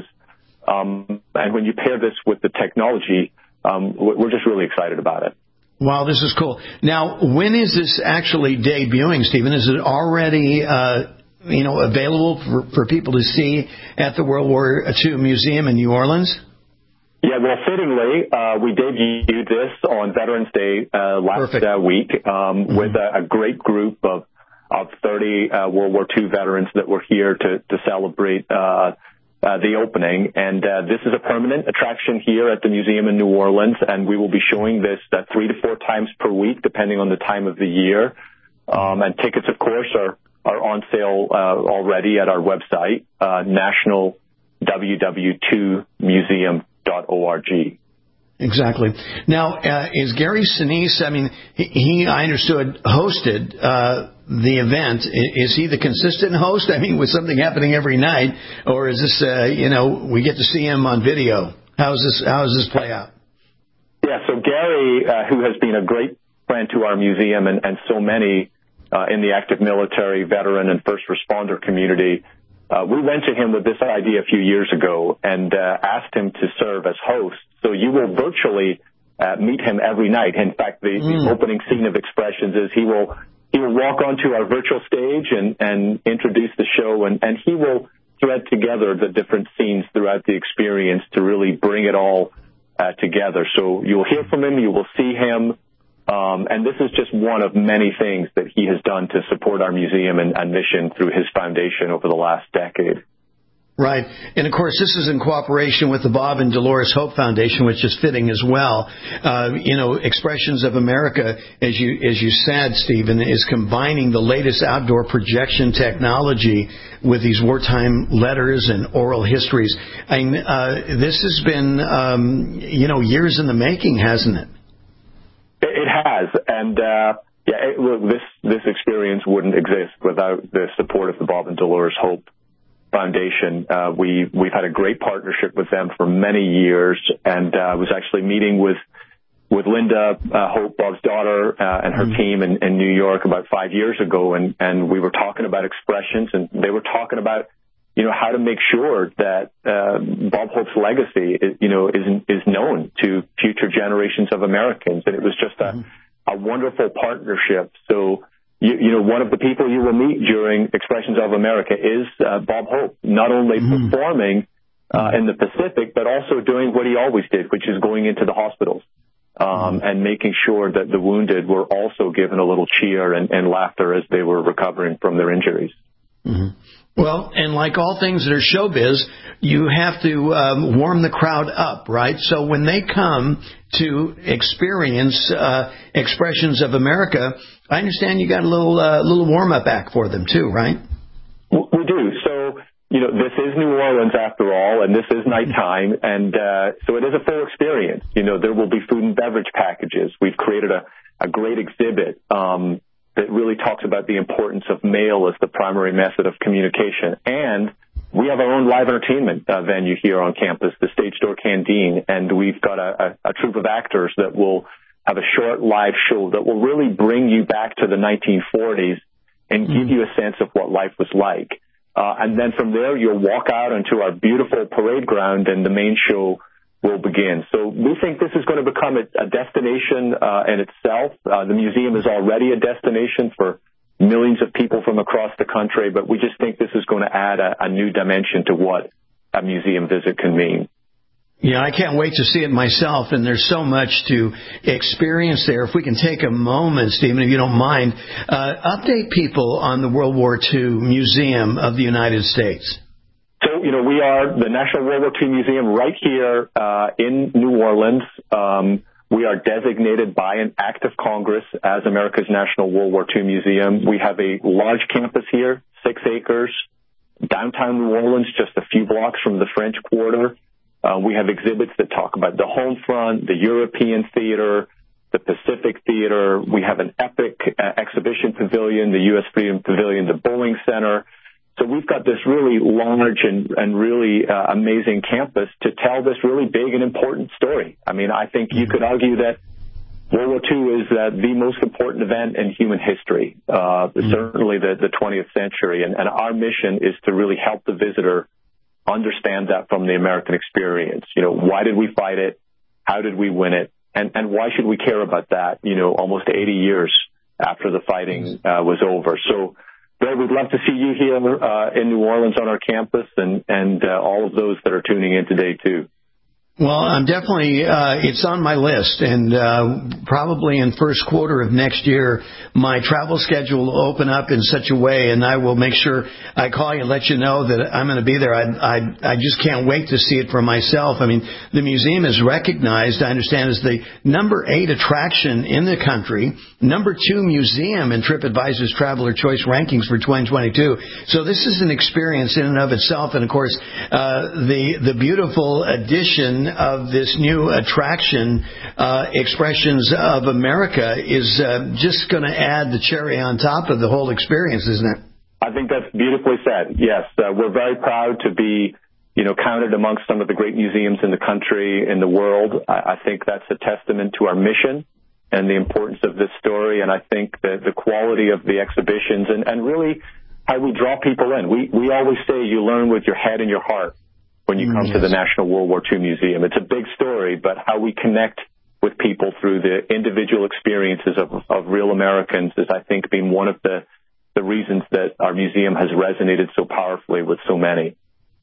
Um, and when you pair this with the technology, um, we're just really excited about it. Wow, this is cool. Now, when is this actually debuting, Stephen? Is it already, uh, you know, available for, for people to see at the World War Two Museum in New Orleans? Yeah, well, fittingly, uh, we debuted this on Veterans Day uh, last uh, week um, mm-hmm. with a, a great group of of thirty uh, World War Two veterans that were here to, to celebrate uh, uh, the opening. And uh, this is a permanent attraction here at the museum in New Orleans, and we will be showing this uh, three to four times per week, depending on the time of the year. Um, and tickets, of course, are, are on sale uh, already at our website, uh, national w w two museum dot org. Exactly. Now, uh, is Gary Sinise, I mean, he, he I understood, hosted uh, the event. Is he the consistent host? I mean, with something happening every night, or is this, uh, you know, we get to see him on video? How does this, how does this play out? Yeah, so Gary, uh, who has been a great friend to our museum and, and so many uh, in the active military, veteran, and first responder community, Uh, we went to him with this idea a few years ago and uh, asked him to serve as host. So you will virtually uh, meet him every night. In fact, the, mm. the opening scene of Expressions is he will he will walk onto our virtual stage and, and introduce the show, and, and he will thread together the different scenes throughout the experience to really bring it all uh, together. So you'll hear from him, you will see him. Um, and this is just one of many things that he has done to support our museum and, and mission through his foundation over the last decade. Right. And, of course, this is in cooperation with the Bob and Dolores Hope Foundation, which is fitting as well. Uh, you know, Expressions of America, as you as you said, Stephen, is combining the latest outdoor projection technology with these wartime letters and oral histories. I mean, uh, this has been, um, you know, years in the making, hasn't it? It has, and uh, yeah, it, look, this this experience wouldn't exist without the support of the Bob and Dolores Hope Foundation. Uh, we we've had a great partnership with them for many years, and I uh, was actually meeting with with Linda uh, Hope, Bob's daughter, uh, and her mm-hmm. team in, in New York about five years ago, and and we were talking about Expressions, and they were talking about, you know, how to make sure that uh, Bob Hope's legacy, is, you know, is is known to future generations of Americans, and it was just a, mm-hmm. a wonderful partnership. So, you, you know, one of the people you will meet during Expressions of America is uh, Bob Hope, not only mm-hmm. performing uh, in the Pacific, but also doing what he always did, which is going into the hospitals um, mm-hmm. and making sure that the wounded were also given a little cheer and, and laughter as they were recovering from their injuries. Mm-hmm. Well, and like all things that are showbiz, you have to um, warm the crowd up, right? So when they come to experience uh, Expressions of America, I understand you got a little uh, little warm-up act for them too, right? We do. So, you know, this is New Orleans after all, and this is nighttime, and uh, so it is a full experience. You know, there will be food and beverage packages. We've created a, a great exhibit um that really talks about the importance of mail as the primary method of communication. And we have our own live entertainment uh, venue here on campus, the Stage Door Canteen, and we've got a, a, a troupe of actors that will have a short live show that will really bring you back to the nineteen forties and mm-hmm. give you a sense of what life was like. Uh, and then from there, you'll walk out onto our beautiful parade ground, and the main show will begin. So we think this is going to become a, a destination uh, in itself. Uh, the museum is already a destination for millions of people from across the country, but we just think this is going to add a, a new dimension to what a museum visit can mean. Yeah, I can't wait to see it myself, and there's so much to experience there. If we can take a moment, Stephen, if you don't mind, uh, update people on the World War Two Museum of the United States. So, you know, we are the National World War Two Museum right here uh, in New Orleans. Um, We are designated by an act of Congress as America's National World War Two Museum. We have a large campus here, six acres, downtown New Orleans, just a few blocks from the French Quarter. Uh, we have exhibits that talk about the home front, the European theater, the Pacific Theater. We have an epic uh, exhibition pavilion, the U S Freedom Pavilion, the Bowling Center. So we've got this really large and, and really uh, amazing campus to tell this really big and important story. I mean, I think you could argue that World War Two is uh, the most important event in human history, uh, mm-hmm. certainly the, the twentieth century. And, and our mission is to really help the visitor understand that from the American experience. You know, why did we fight it? How did we win it? And, and why should we care about that, you know, almost eighty years after the fighting uh, was over? So, Bill, we'd love to see you here uh, in New Orleans on our campus and, and uh, all of those that are tuning in today, too. Well, I'm definitely, uh, it's on my list, and uh, probably in first quarter of next year, my travel schedule will open up in such a way, and I will make sure I call you and let you know that I'm going to be there. I, I, I just can't wait to see it for myself. I mean, the museum is recognized, I understand, as the number eight attraction in the country, number two museum in TripAdvisor's Traveler Choice Rankings for twenty twenty-two. So this is an experience in and of itself, and of course, uh, the, the beautiful addition of this new attraction, uh, Expressions of America, is uh, just going to add the cherry on top of the whole experience, isn't it? I think that's beautifully said. Yes, uh, we're very proud to be, you know, counted amongst some of the great museums in the country, in the world. I, I think that's a testament to our mission and the importance of this story. And I think that the quality of the exhibitions and, and really how we draw people in. We we always say you learn with your head and your heart when you come yes. to the National World War Two Museum. It's a big story, but how we connect with people through the individual experiences of, of real Americans is, I think, been one of the, the reasons that our museum has resonated so powerfully with so many.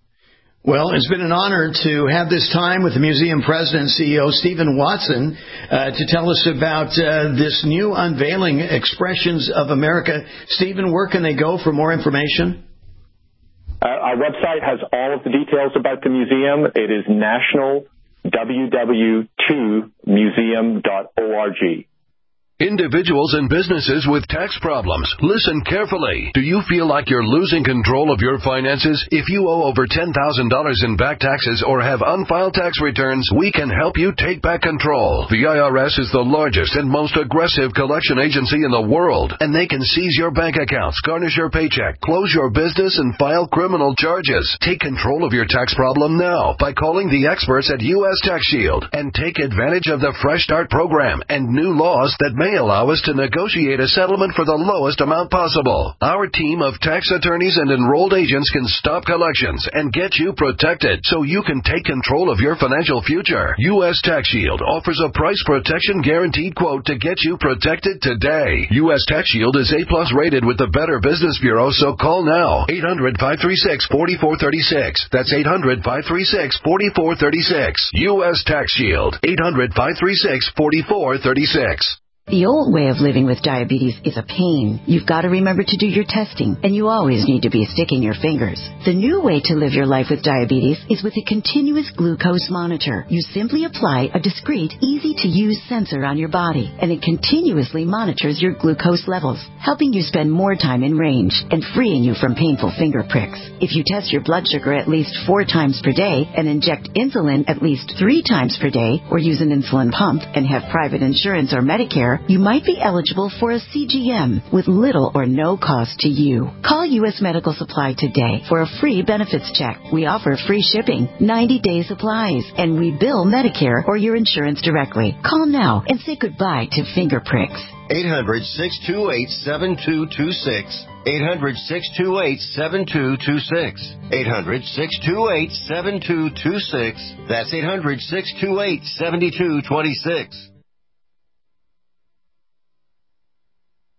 Well, it's been an honor to have this time with the museum president and C E O, Stephen Watson, uh, to tell us about uh, this new unveiling, Expressions of America. Stephen, where can they go for more information? Uh, our website has all of the details about the museum. It is national w w two museum dot org. Individuals and businesses with tax problems, listen carefully. Do you feel like you're losing control of your finances? If you owe over ten thousand dollars in back taxes or have unfiled tax returns, we can help you take back control. The I R S is the largest and most aggressive collection agency in the world, and they can seize your bank accounts, garnish your paycheck, close your business, and file criminal charges. Take control of your tax problem now by calling the experts at U S Tax Shield and take advantage of the Fresh Start program and new laws that may allow us to negotiate a settlement for the lowest amount possible. Our team of tax attorneys and enrolled agents can stop collections and get you protected so you can take control of your financial future. U S Tax Shield offers a price protection guaranteed quote to get you protected today. U S Tax Shield is A plus rated with the Better Business Bureau, so call now. eight hundred, five three six, four four three six. That's eight hundred, five three six, four four three six. U S Tax Shield. eight hundred, five three six, four four three six. The old way of living with diabetes is a pain. You've got to remember to do your testing, and you always need to be sticking your fingers. The new way to live your life with diabetes is with a continuous glucose monitor. You simply apply a discreet, easy-to-use sensor on your body, and it continuously monitors your glucose levels, helping you spend more time in range and freeing you from painful finger pricks. If you test your blood sugar at least four times per day and inject insulin at least three times per day, or use an insulin pump and have private insurance or Medicare, you might be eligible for a C G M with little or no cost to you. Call U S Medical Supply today for a free benefits check. We offer free shipping, ninety-day supplies, and we bill Medicare or your insurance directly. Call now and say goodbye to finger pricks. eight hundred, six two eight, seven two two six. eight hundred, six two eight, seven two two six. eight hundred, six two eight, seven two two six. That's eight hundred, six two eight, seven two two six.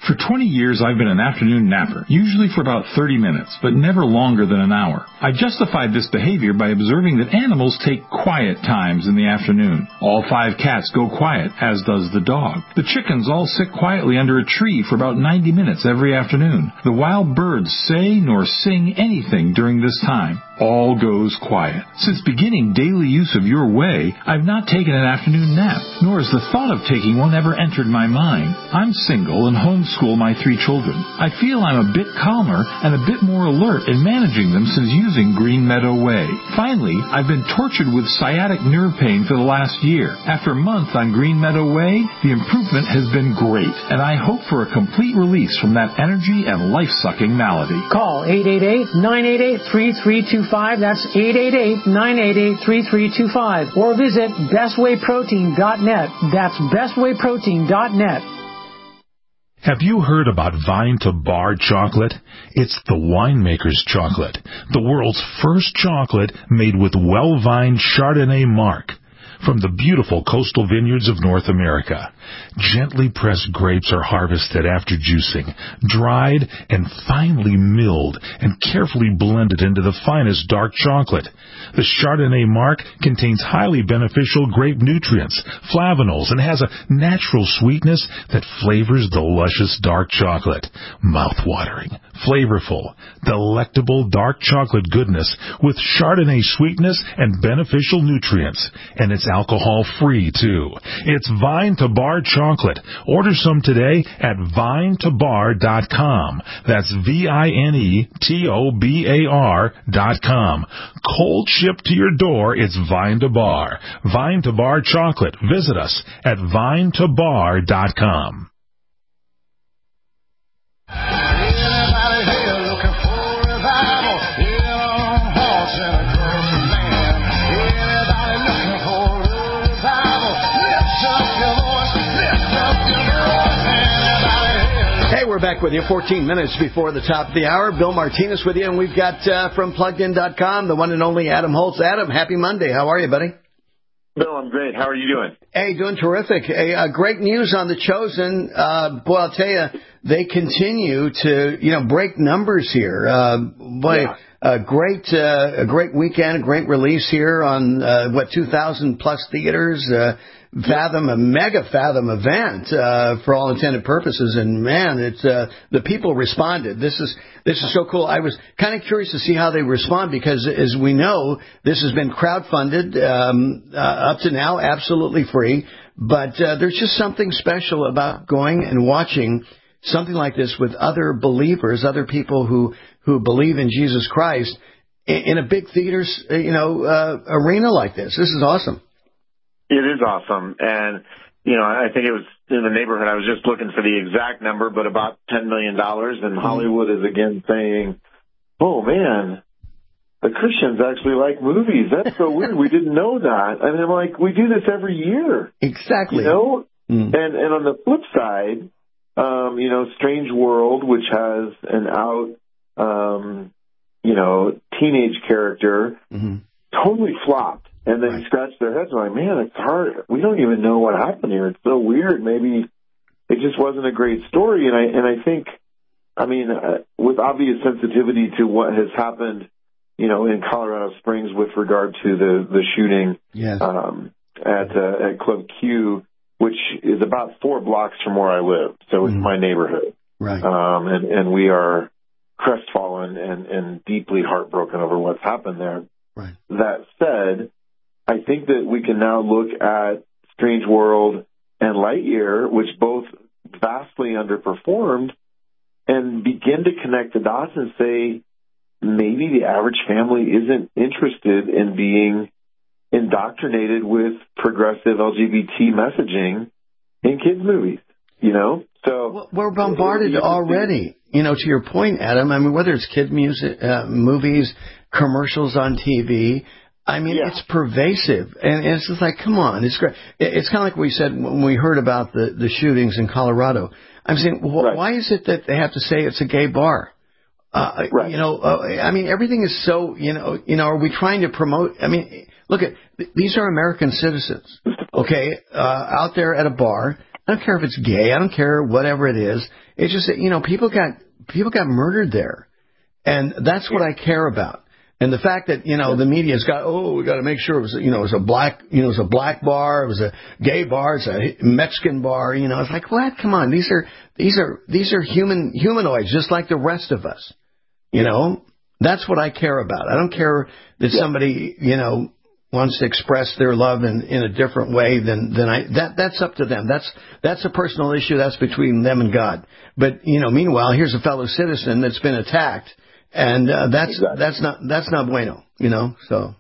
For twenty years, I've been an afternoon napper, usually for about thirty minutes, but never longer than an hour. I justified this behavior by observing that animals take quiet times in the afternoon. All five cats go quiet, as does the dog. The chickens all sit quietly under a tree for about ninety minutes every afternoon. The wild birds say nor sing anything during this time. All goes quiet. Since beginning daily use of Your Way, I've not taken an afternoon nap, nor has the thought of taking one ever entered my mind. I'm single and homeschool my three children. I feel I'm a bit calmer and a bit more alert in managing them since using Green Meadow Way. Finally, I've been tortured with sciatic nerve pain for the last year. After a month on Green Meadow Way, the improvement has been great, and I hope for a complete release from that energy and life-sucking malady. Call eight eight eight, nine eight eight, three three two five. That's eight eight eight, nine eight eight, three three two five. Or visit best way protein dot net. That's best way protein dot net. Have you heard about Vine to Bar chocolate? It's the winemaker's chocolate, the world's first chocolate made with well-vined Chardonnay marc from the beautiful coastal vineyards of North America. Gently pressed grapes are harvested after juicing, dried and finely milled and carefully blended into the finest dark chocolate. The Chardonnay marc contains highly beneficial grape nutrients, flavanols, and has a natural sweetness that flavors the luscious dark chocolate. Mouth-watering, flavorful, delectable dark chocolate goodness with Chardonnay sweetness and beneficial nutrients. And it's alcohol-free, too. It's Vine to Bar chocolate. Order some today at vine to bar dot com. That's V I N E T O B A R dot com. Cold shipped to your door, it's Vine to Bar. Vine to Bar chocolate. Visit us at vine to bar dot com. Hey, we're back with you fourteen minutes before the top of the hour. Bill Martinez with you, and we've got uh, from plugged in dot com, the one and only Adam Holz. Adam, happy Monday. How are you, buddy? Bill, I'm great. How are you doing? Hey, doing terrific. Hey, uh, great news on The Chosen. Uh, boy, I'll tell you, they continue to, you know, break numbers here. Uh, boy, yeah. a great, uh, a great weekend, a great release here on, uh, what, two thousand plus theaters, uh, Fathom, a mega Fathom event, uh, for all intended purposes. And man, it's, uh, the people responded. This is, this is so cool. I was kind of curious to see how they respond because as we know, this has been crowdfunded, um, uh, up to now, absolutely free. But, uh, there's just something special about going and watching something like this with other believers, other people who, who believe in Jesus Christ in, in a big theater, you know, uh, arena like this. This is awesome. It is awesome. And, you know, I think it was in the neighborhood. I was just looking for the exact number, but about ten million dollars. And Hollywood is again saying, oh, man, the Christians actually like movies. That's so weird. We didn't know that. And I'm like, we do this every year. Exactly. You know? Mm. And, and on the flip side, um, you know, Strange World, which has an out, um, you know, teenage character, mm-hmm. totally flopped. And then right. scratch their heads like, man, it's hard. We don't even know what happened here. It's so weird. Maybe it just wasn't a great story. And I and I think, I mean, uh, with obvious sensitivity to what has happened, you know, in Colorado Springs with regard to the the shooting yes. um, at uh, at Club Q, which is about four blocks from where I live, so it's mm-hmm. my neighborhood. Right. Um, and and we are crestfallen and and deeply heartbroken over what's happened there. Right. That said, I think that we can now look at Strange World and Lightyear, which both vastly underperformed, and begin to connect the dots and say, maybe the average family isn't interested in being indoctrinated with progressive L G B T messaging in kids' movies, you know? So well, we're bombarded already, you know, to your point, Adam. I mean, whether it's kid music, uh, movies, commercials on T V, I mean, yeah. it's pervasive, and it's just like, come on, it's great. It's kind of like we said when we heard about the, the shootings in Colorado. I'm saying, well, right. why is it that they have to say it's a gay bar? Uh, right. You know, uh, I mean, everything is so, you know, you know, are we trying to promote? I mean, look at these are American citizens, okay, uh, out there at a bar. I don't care if it's gay. I don't care whatever it is. It's just that, you know, people got people got murdered there, and that's what I care about. And the fact that, you know, the media's got, oh, we got to make sure it was, you know, it was a black, you know, it was a black bar, it was a gay bar, it's a Mexican bar, you know, it's like, what? Come on, these are these are these are human humanoids, just like the rest of us, you know. That's what I care about. I don't care that yeah. somebody, you know, wants to express their love in, in a different way than than I. That that's up to them. That's that's a personal issue. That's between them and God. But you know, meanwhile, here's a fellow citizen that's been attacked. And uh, that's exactly. that's not that's not bueno, you know. So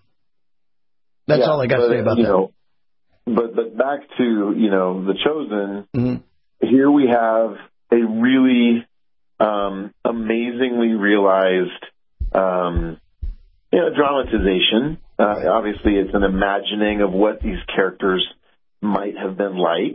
that's yeah, all I got to say about you that. Know, but but back to you know the Chosen. Mm-hmm. Here we have a really um, amazingly realized um, you know dramatization. Uh, obviously, it's an imagining of what these characters might have been like,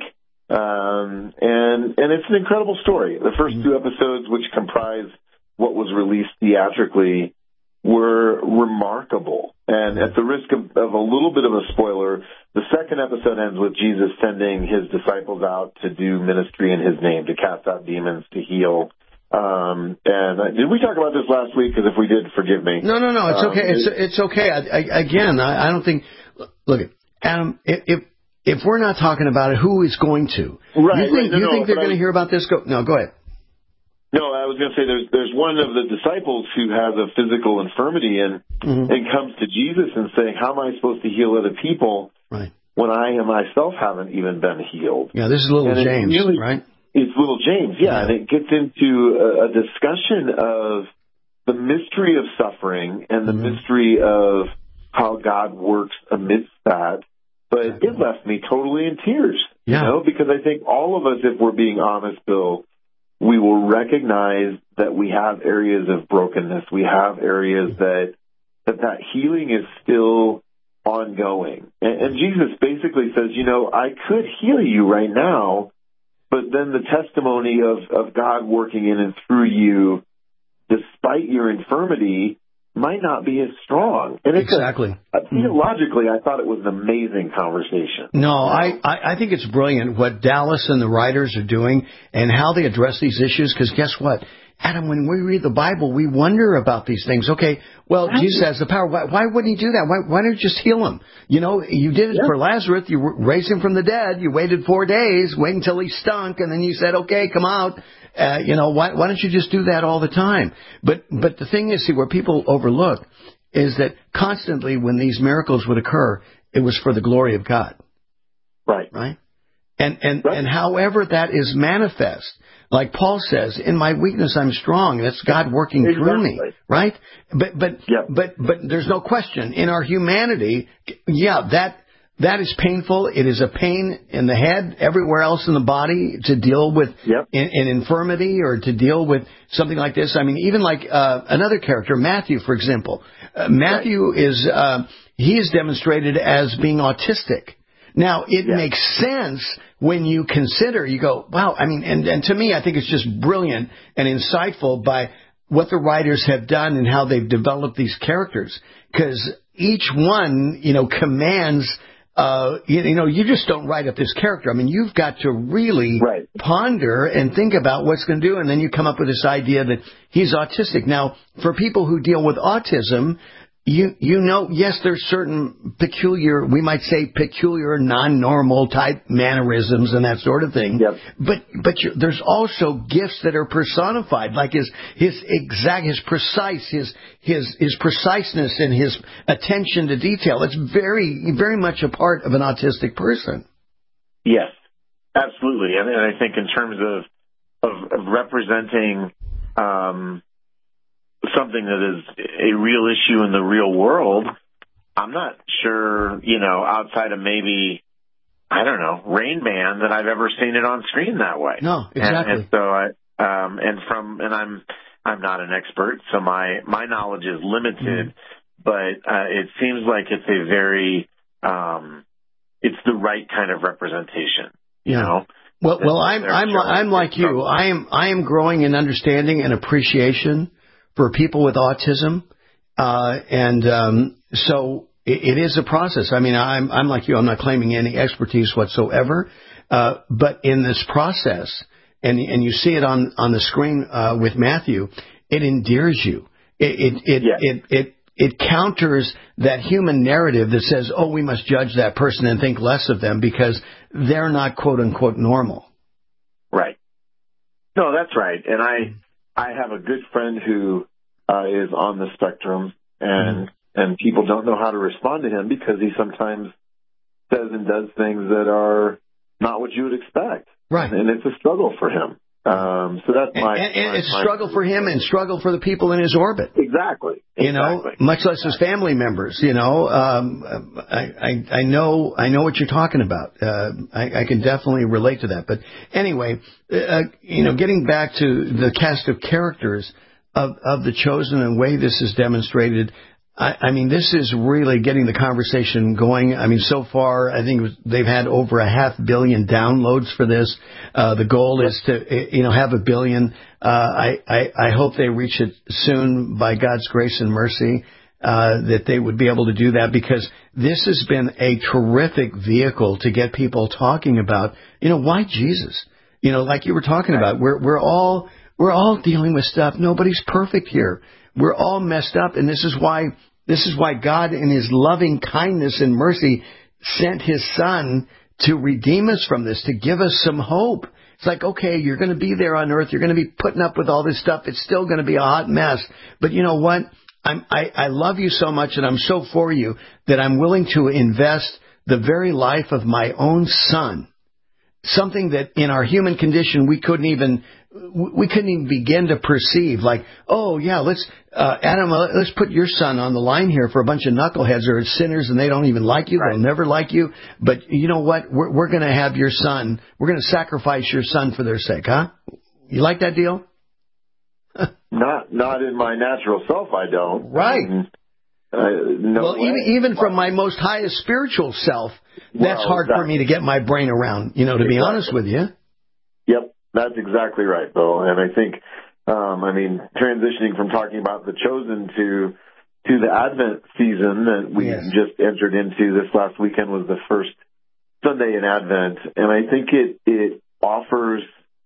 um, and and it's an incredible story. The first mm-hmm. two episodes, which comprise what was released theatrically, were remarkable. And at the risk of, of a little bit of a spoiler, the second episode ends with Jesus sending his disciples out to do ministry in his name, to cast out demons, to heal. Um, and uh, did we talk about this last week? Because if we did, forgive me. No, no, no. It's um, okay. It's it's okay. I, I, again, I, I don't think. Look, Adam, if, if if we're not talking about it, who is going to? Right. You think right, no, you no, think they're going to hear about this? Go no. Go ahead. No, I was going to say there's there's one of the disciples who has a physical infirmity and mm-hmm. and comes to Jesus and saying, "How am I supposed to heal other people right. when I myself haven't even been healed?" Yeah, this is little and James, really, right? It's little James, yeah, yeah, and it gets into a, a discussion of the mystery of suffering and the mm-hmm. mystery of how God works amidst that. But exactly. it left me totally in tears, yeah. you know, because I think all of us, if we're being honest, Bill, we will recognize that we have areas of brokenness. We have areas that that, that healing is still ongoing. And, and Jesus basically says, you know, I could heal you right now, but then the testimony of, of God working in and through you, despite your infirmity, might not be as strong. And it's exactly. A, theologically, I thought it was an amazing conversation. No, I, I, I think it's brilliant what Dallas and the writers are doing and how they address these issues. Because guess what, Adam, when we read the Bible, we wonder about these things. Okay, well, right. Jesus has the power. Why, why wouldn't he do that? Why, why don't you just heal him? You know, you did it yeah. for Lazarus. You raised him from the dead. You waited four days, waited until he stunk, and then you said, okay, come out. Uh, you know, why, why don't you just do that all the time? But but the thing is, see, where people overlook is that constantly when these miracles would occur, it was for the glory of God. Right. Right? And and, right. and however that is manifest, like Paul says, in my weakness I'm strong. That's God working exactly. through me. Right? But but yep. but but there's no question. In our humanity, yeah, that That is painful. It is a pain in the head, everywhere else in the body, to deal with yep. an, an infirmity or to deal with something like this. I mean, even like uh, another character, Matthew, for example. Uh, Matthew right. is, uh, he is demonstrated as being autistic. Now, it yeah. makes sense when you consider, you go, wow, I mean, and, and to me, I think it's just brilliant and insightful by what the writers have done and how they've developed these characters. Because each one, you know, commands... Uh, you, you know, you just don't write up this character. I mean, you've got to really right. ponder and think about what's going to do, and then you come up with this idea that he's autistic. Now, for people who deal with autism, you you know, yes, there's certain peculiar, we might say peculiar, non-normal type mannerisms and that sort of thing. Yep. But but you, there's also gifts that are personified, like his his exact, his precise, his his his preciseness and his attention to detail. It's very very much a part of an autistic person. Yes, absolutely, and, and I think in terms of of, of representing. Um, something that is a real issue in the real world, I'm not sure, you know, outside of maybe, I don't know, Rain Man, that I've ever seen it on screen that way. No, exactly. And, and so I, um, and from, and I'm, I'm not an expert, so my, my knowledge is limited, mm-hmm. but, uh, it seems like it's a very, um, it's the right kind of representation, you yeah. know? Well, well, I'm, I'm, I'm like you. I am, I am growing in understanding and appreciation for people with autism, uh, and um, so it, it is a process. I mean, I'm I'm like you. I'm not claiming any expertise whatsoever, Uh, but in this process, and and you see it on on the screen uh, with Matthew, it endears you. It it it, yes. it it it counters that human narrative that says, oh, we must judge that person and think less of them because they're not quote unquote normal. Right. No, that's right. And I I have a good friend who uh, is on the spectrum, and mm-hmm. and people don't know how to respond to him because he sometimes says and does things that are not what you would expect. Right. And it's a struggle for him. Um, so that's my... And, and my, it's a struggle for him and struggle for the people in his orbit. Exactly. You know, exactly. much less his family members, you know. Um, I, I, I know I know what you're talking about. Uh, I, I can definitely relate to that. But anyway, uh, you know, getting back to the cast of characters of, of The Chosen and the way this is demonstrated, I, I mean, this is really getting the conversation going. I mean, so far, I think it was, they've had over a half billion downloads for this. Uh, the goal is to, you know, have a billion. Uh, I, I, I hope they reach it soon by God's grace and mercy, uh, that they would be able to do that because this has been a terrific vehicle to get people talking about, you know, why Jesus? You know, like you were talking about, we're, we're all, we're all dealing with stuff. Nobody's perfect here. We're all messed up, and this is why this is why God, in His loving kindness and mercy, sent His Son to redeem us from this, to give us some hope. It's like, okay, you're going to be there on earth. You're going to be putting up with all this stuff. It's still going to be a hot mess. But you know what? I'm, I, I love you so much, and I'm so for you that I'm willing to invest the very life of my own son, something that in our human condition we couldn't even we couldn't even begin to perceive. Like, oh yeah, let's uh, Adam, uh, let's put your son on the line here for a bunch of knuckleheads or sinners, and they don't even like you. Right. They'll never like you. But you know what? We're, we're going to have your son. We're going to sacrifice your son for their sake, huh? You like that deal? not not in my natural self, I don't. Right. Um, uh, no well, way. even even from my most highest spiritual self, that's well, hard exactly. for me to get my brain around. You know, to be exactly. honest with you. Yep. That's exactly right, Bill. And I think, um, I mean, transitioning from talking about The Chosen to to the Advent season that we yes. just entered into this last weekend was the first Sunday in Advent. And I think it, it offers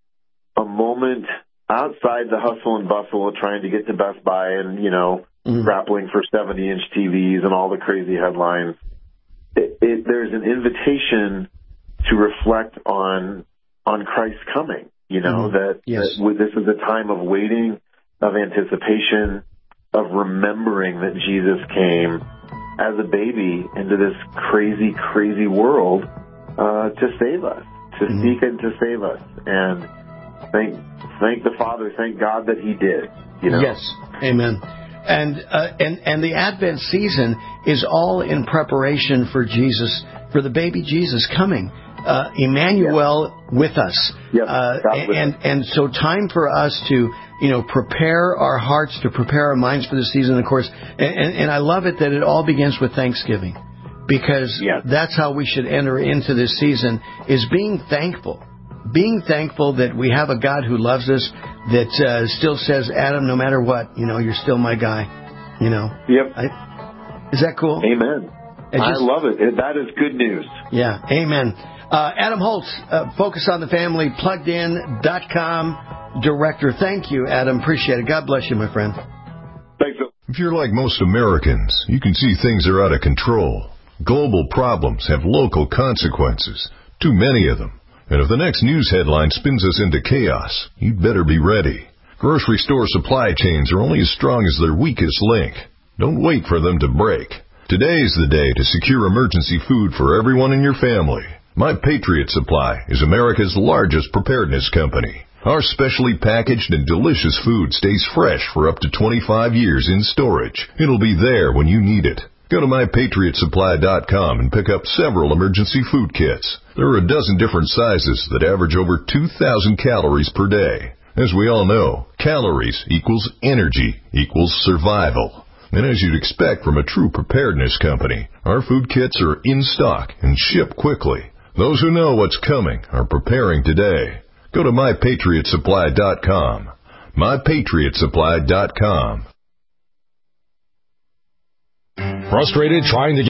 a moment outside the hustle and bustle of trying to get to Best Buy and, you know, mm-hmm. grappling for seventy-inch T Vs and all the crazy headlines. It, it, there's an invitation to reflect on on Christ's coming. You know, mm-hmm. that, yes. that this is a time of waiting, of anticipation, of remembering that Jesus came as a baby into this crazy, crazy world uh, to save us, to mm-hmm. seek and to save us. And thank thank the Father, thank God that He did. You know? Yes, amen. And uh, and and the Advent season is all in preparation for Jesus, for the baby Jesus coming. Uh, Emmanuel yes. with us. Yes, uh, with and, us. and so time for us to, you know, prepare our hearts, to prepare our minds for the season, of course. And, and, and I love it that it all begins with Thanksgiving, because yes. that's how we should enter into this season, is being thankful. Being thankful that we have a God who loves us, that uh, still says, Adam, no matter what, you know, you're still my guy. You know. Yep. I, is that cool? Amen. Just, I love it. That is good news. Yeah. Amen. Uh, Adam Holz, uh, Focus on the Family, plugged in dot com director. Thank you, Adam. Appreciate it. God bless you, my friend. Thanks, Bill. If you're like most Americans, you can see things are out of control. Global problems have local consequences, too many of them. And if the next news headline spins us into chaos, you'd better be ready. Grocery store supply chains are only as strong as their weakest link. Don't wait for them to break. Today is the day to secure emergency food for everyone in your family. My Patriot Supply is America's largest preparedness company. Our specially packaged and delicious food stays fresh for up to twenty-five years in storage. It'll be there when you need it. Go to my patriot supply dot com and pick up several emergency food kits. There are a dozen different sizes that average over two thousand calories per day. As we all know, calories equals energy equals survival. And as you'd expect from a true preparedness company, our food kits are in stock and ship quickly. Those who know what's coming are preparing today. Go to my patriot supply dot com. my patriot supply dot com. Frustrated trying to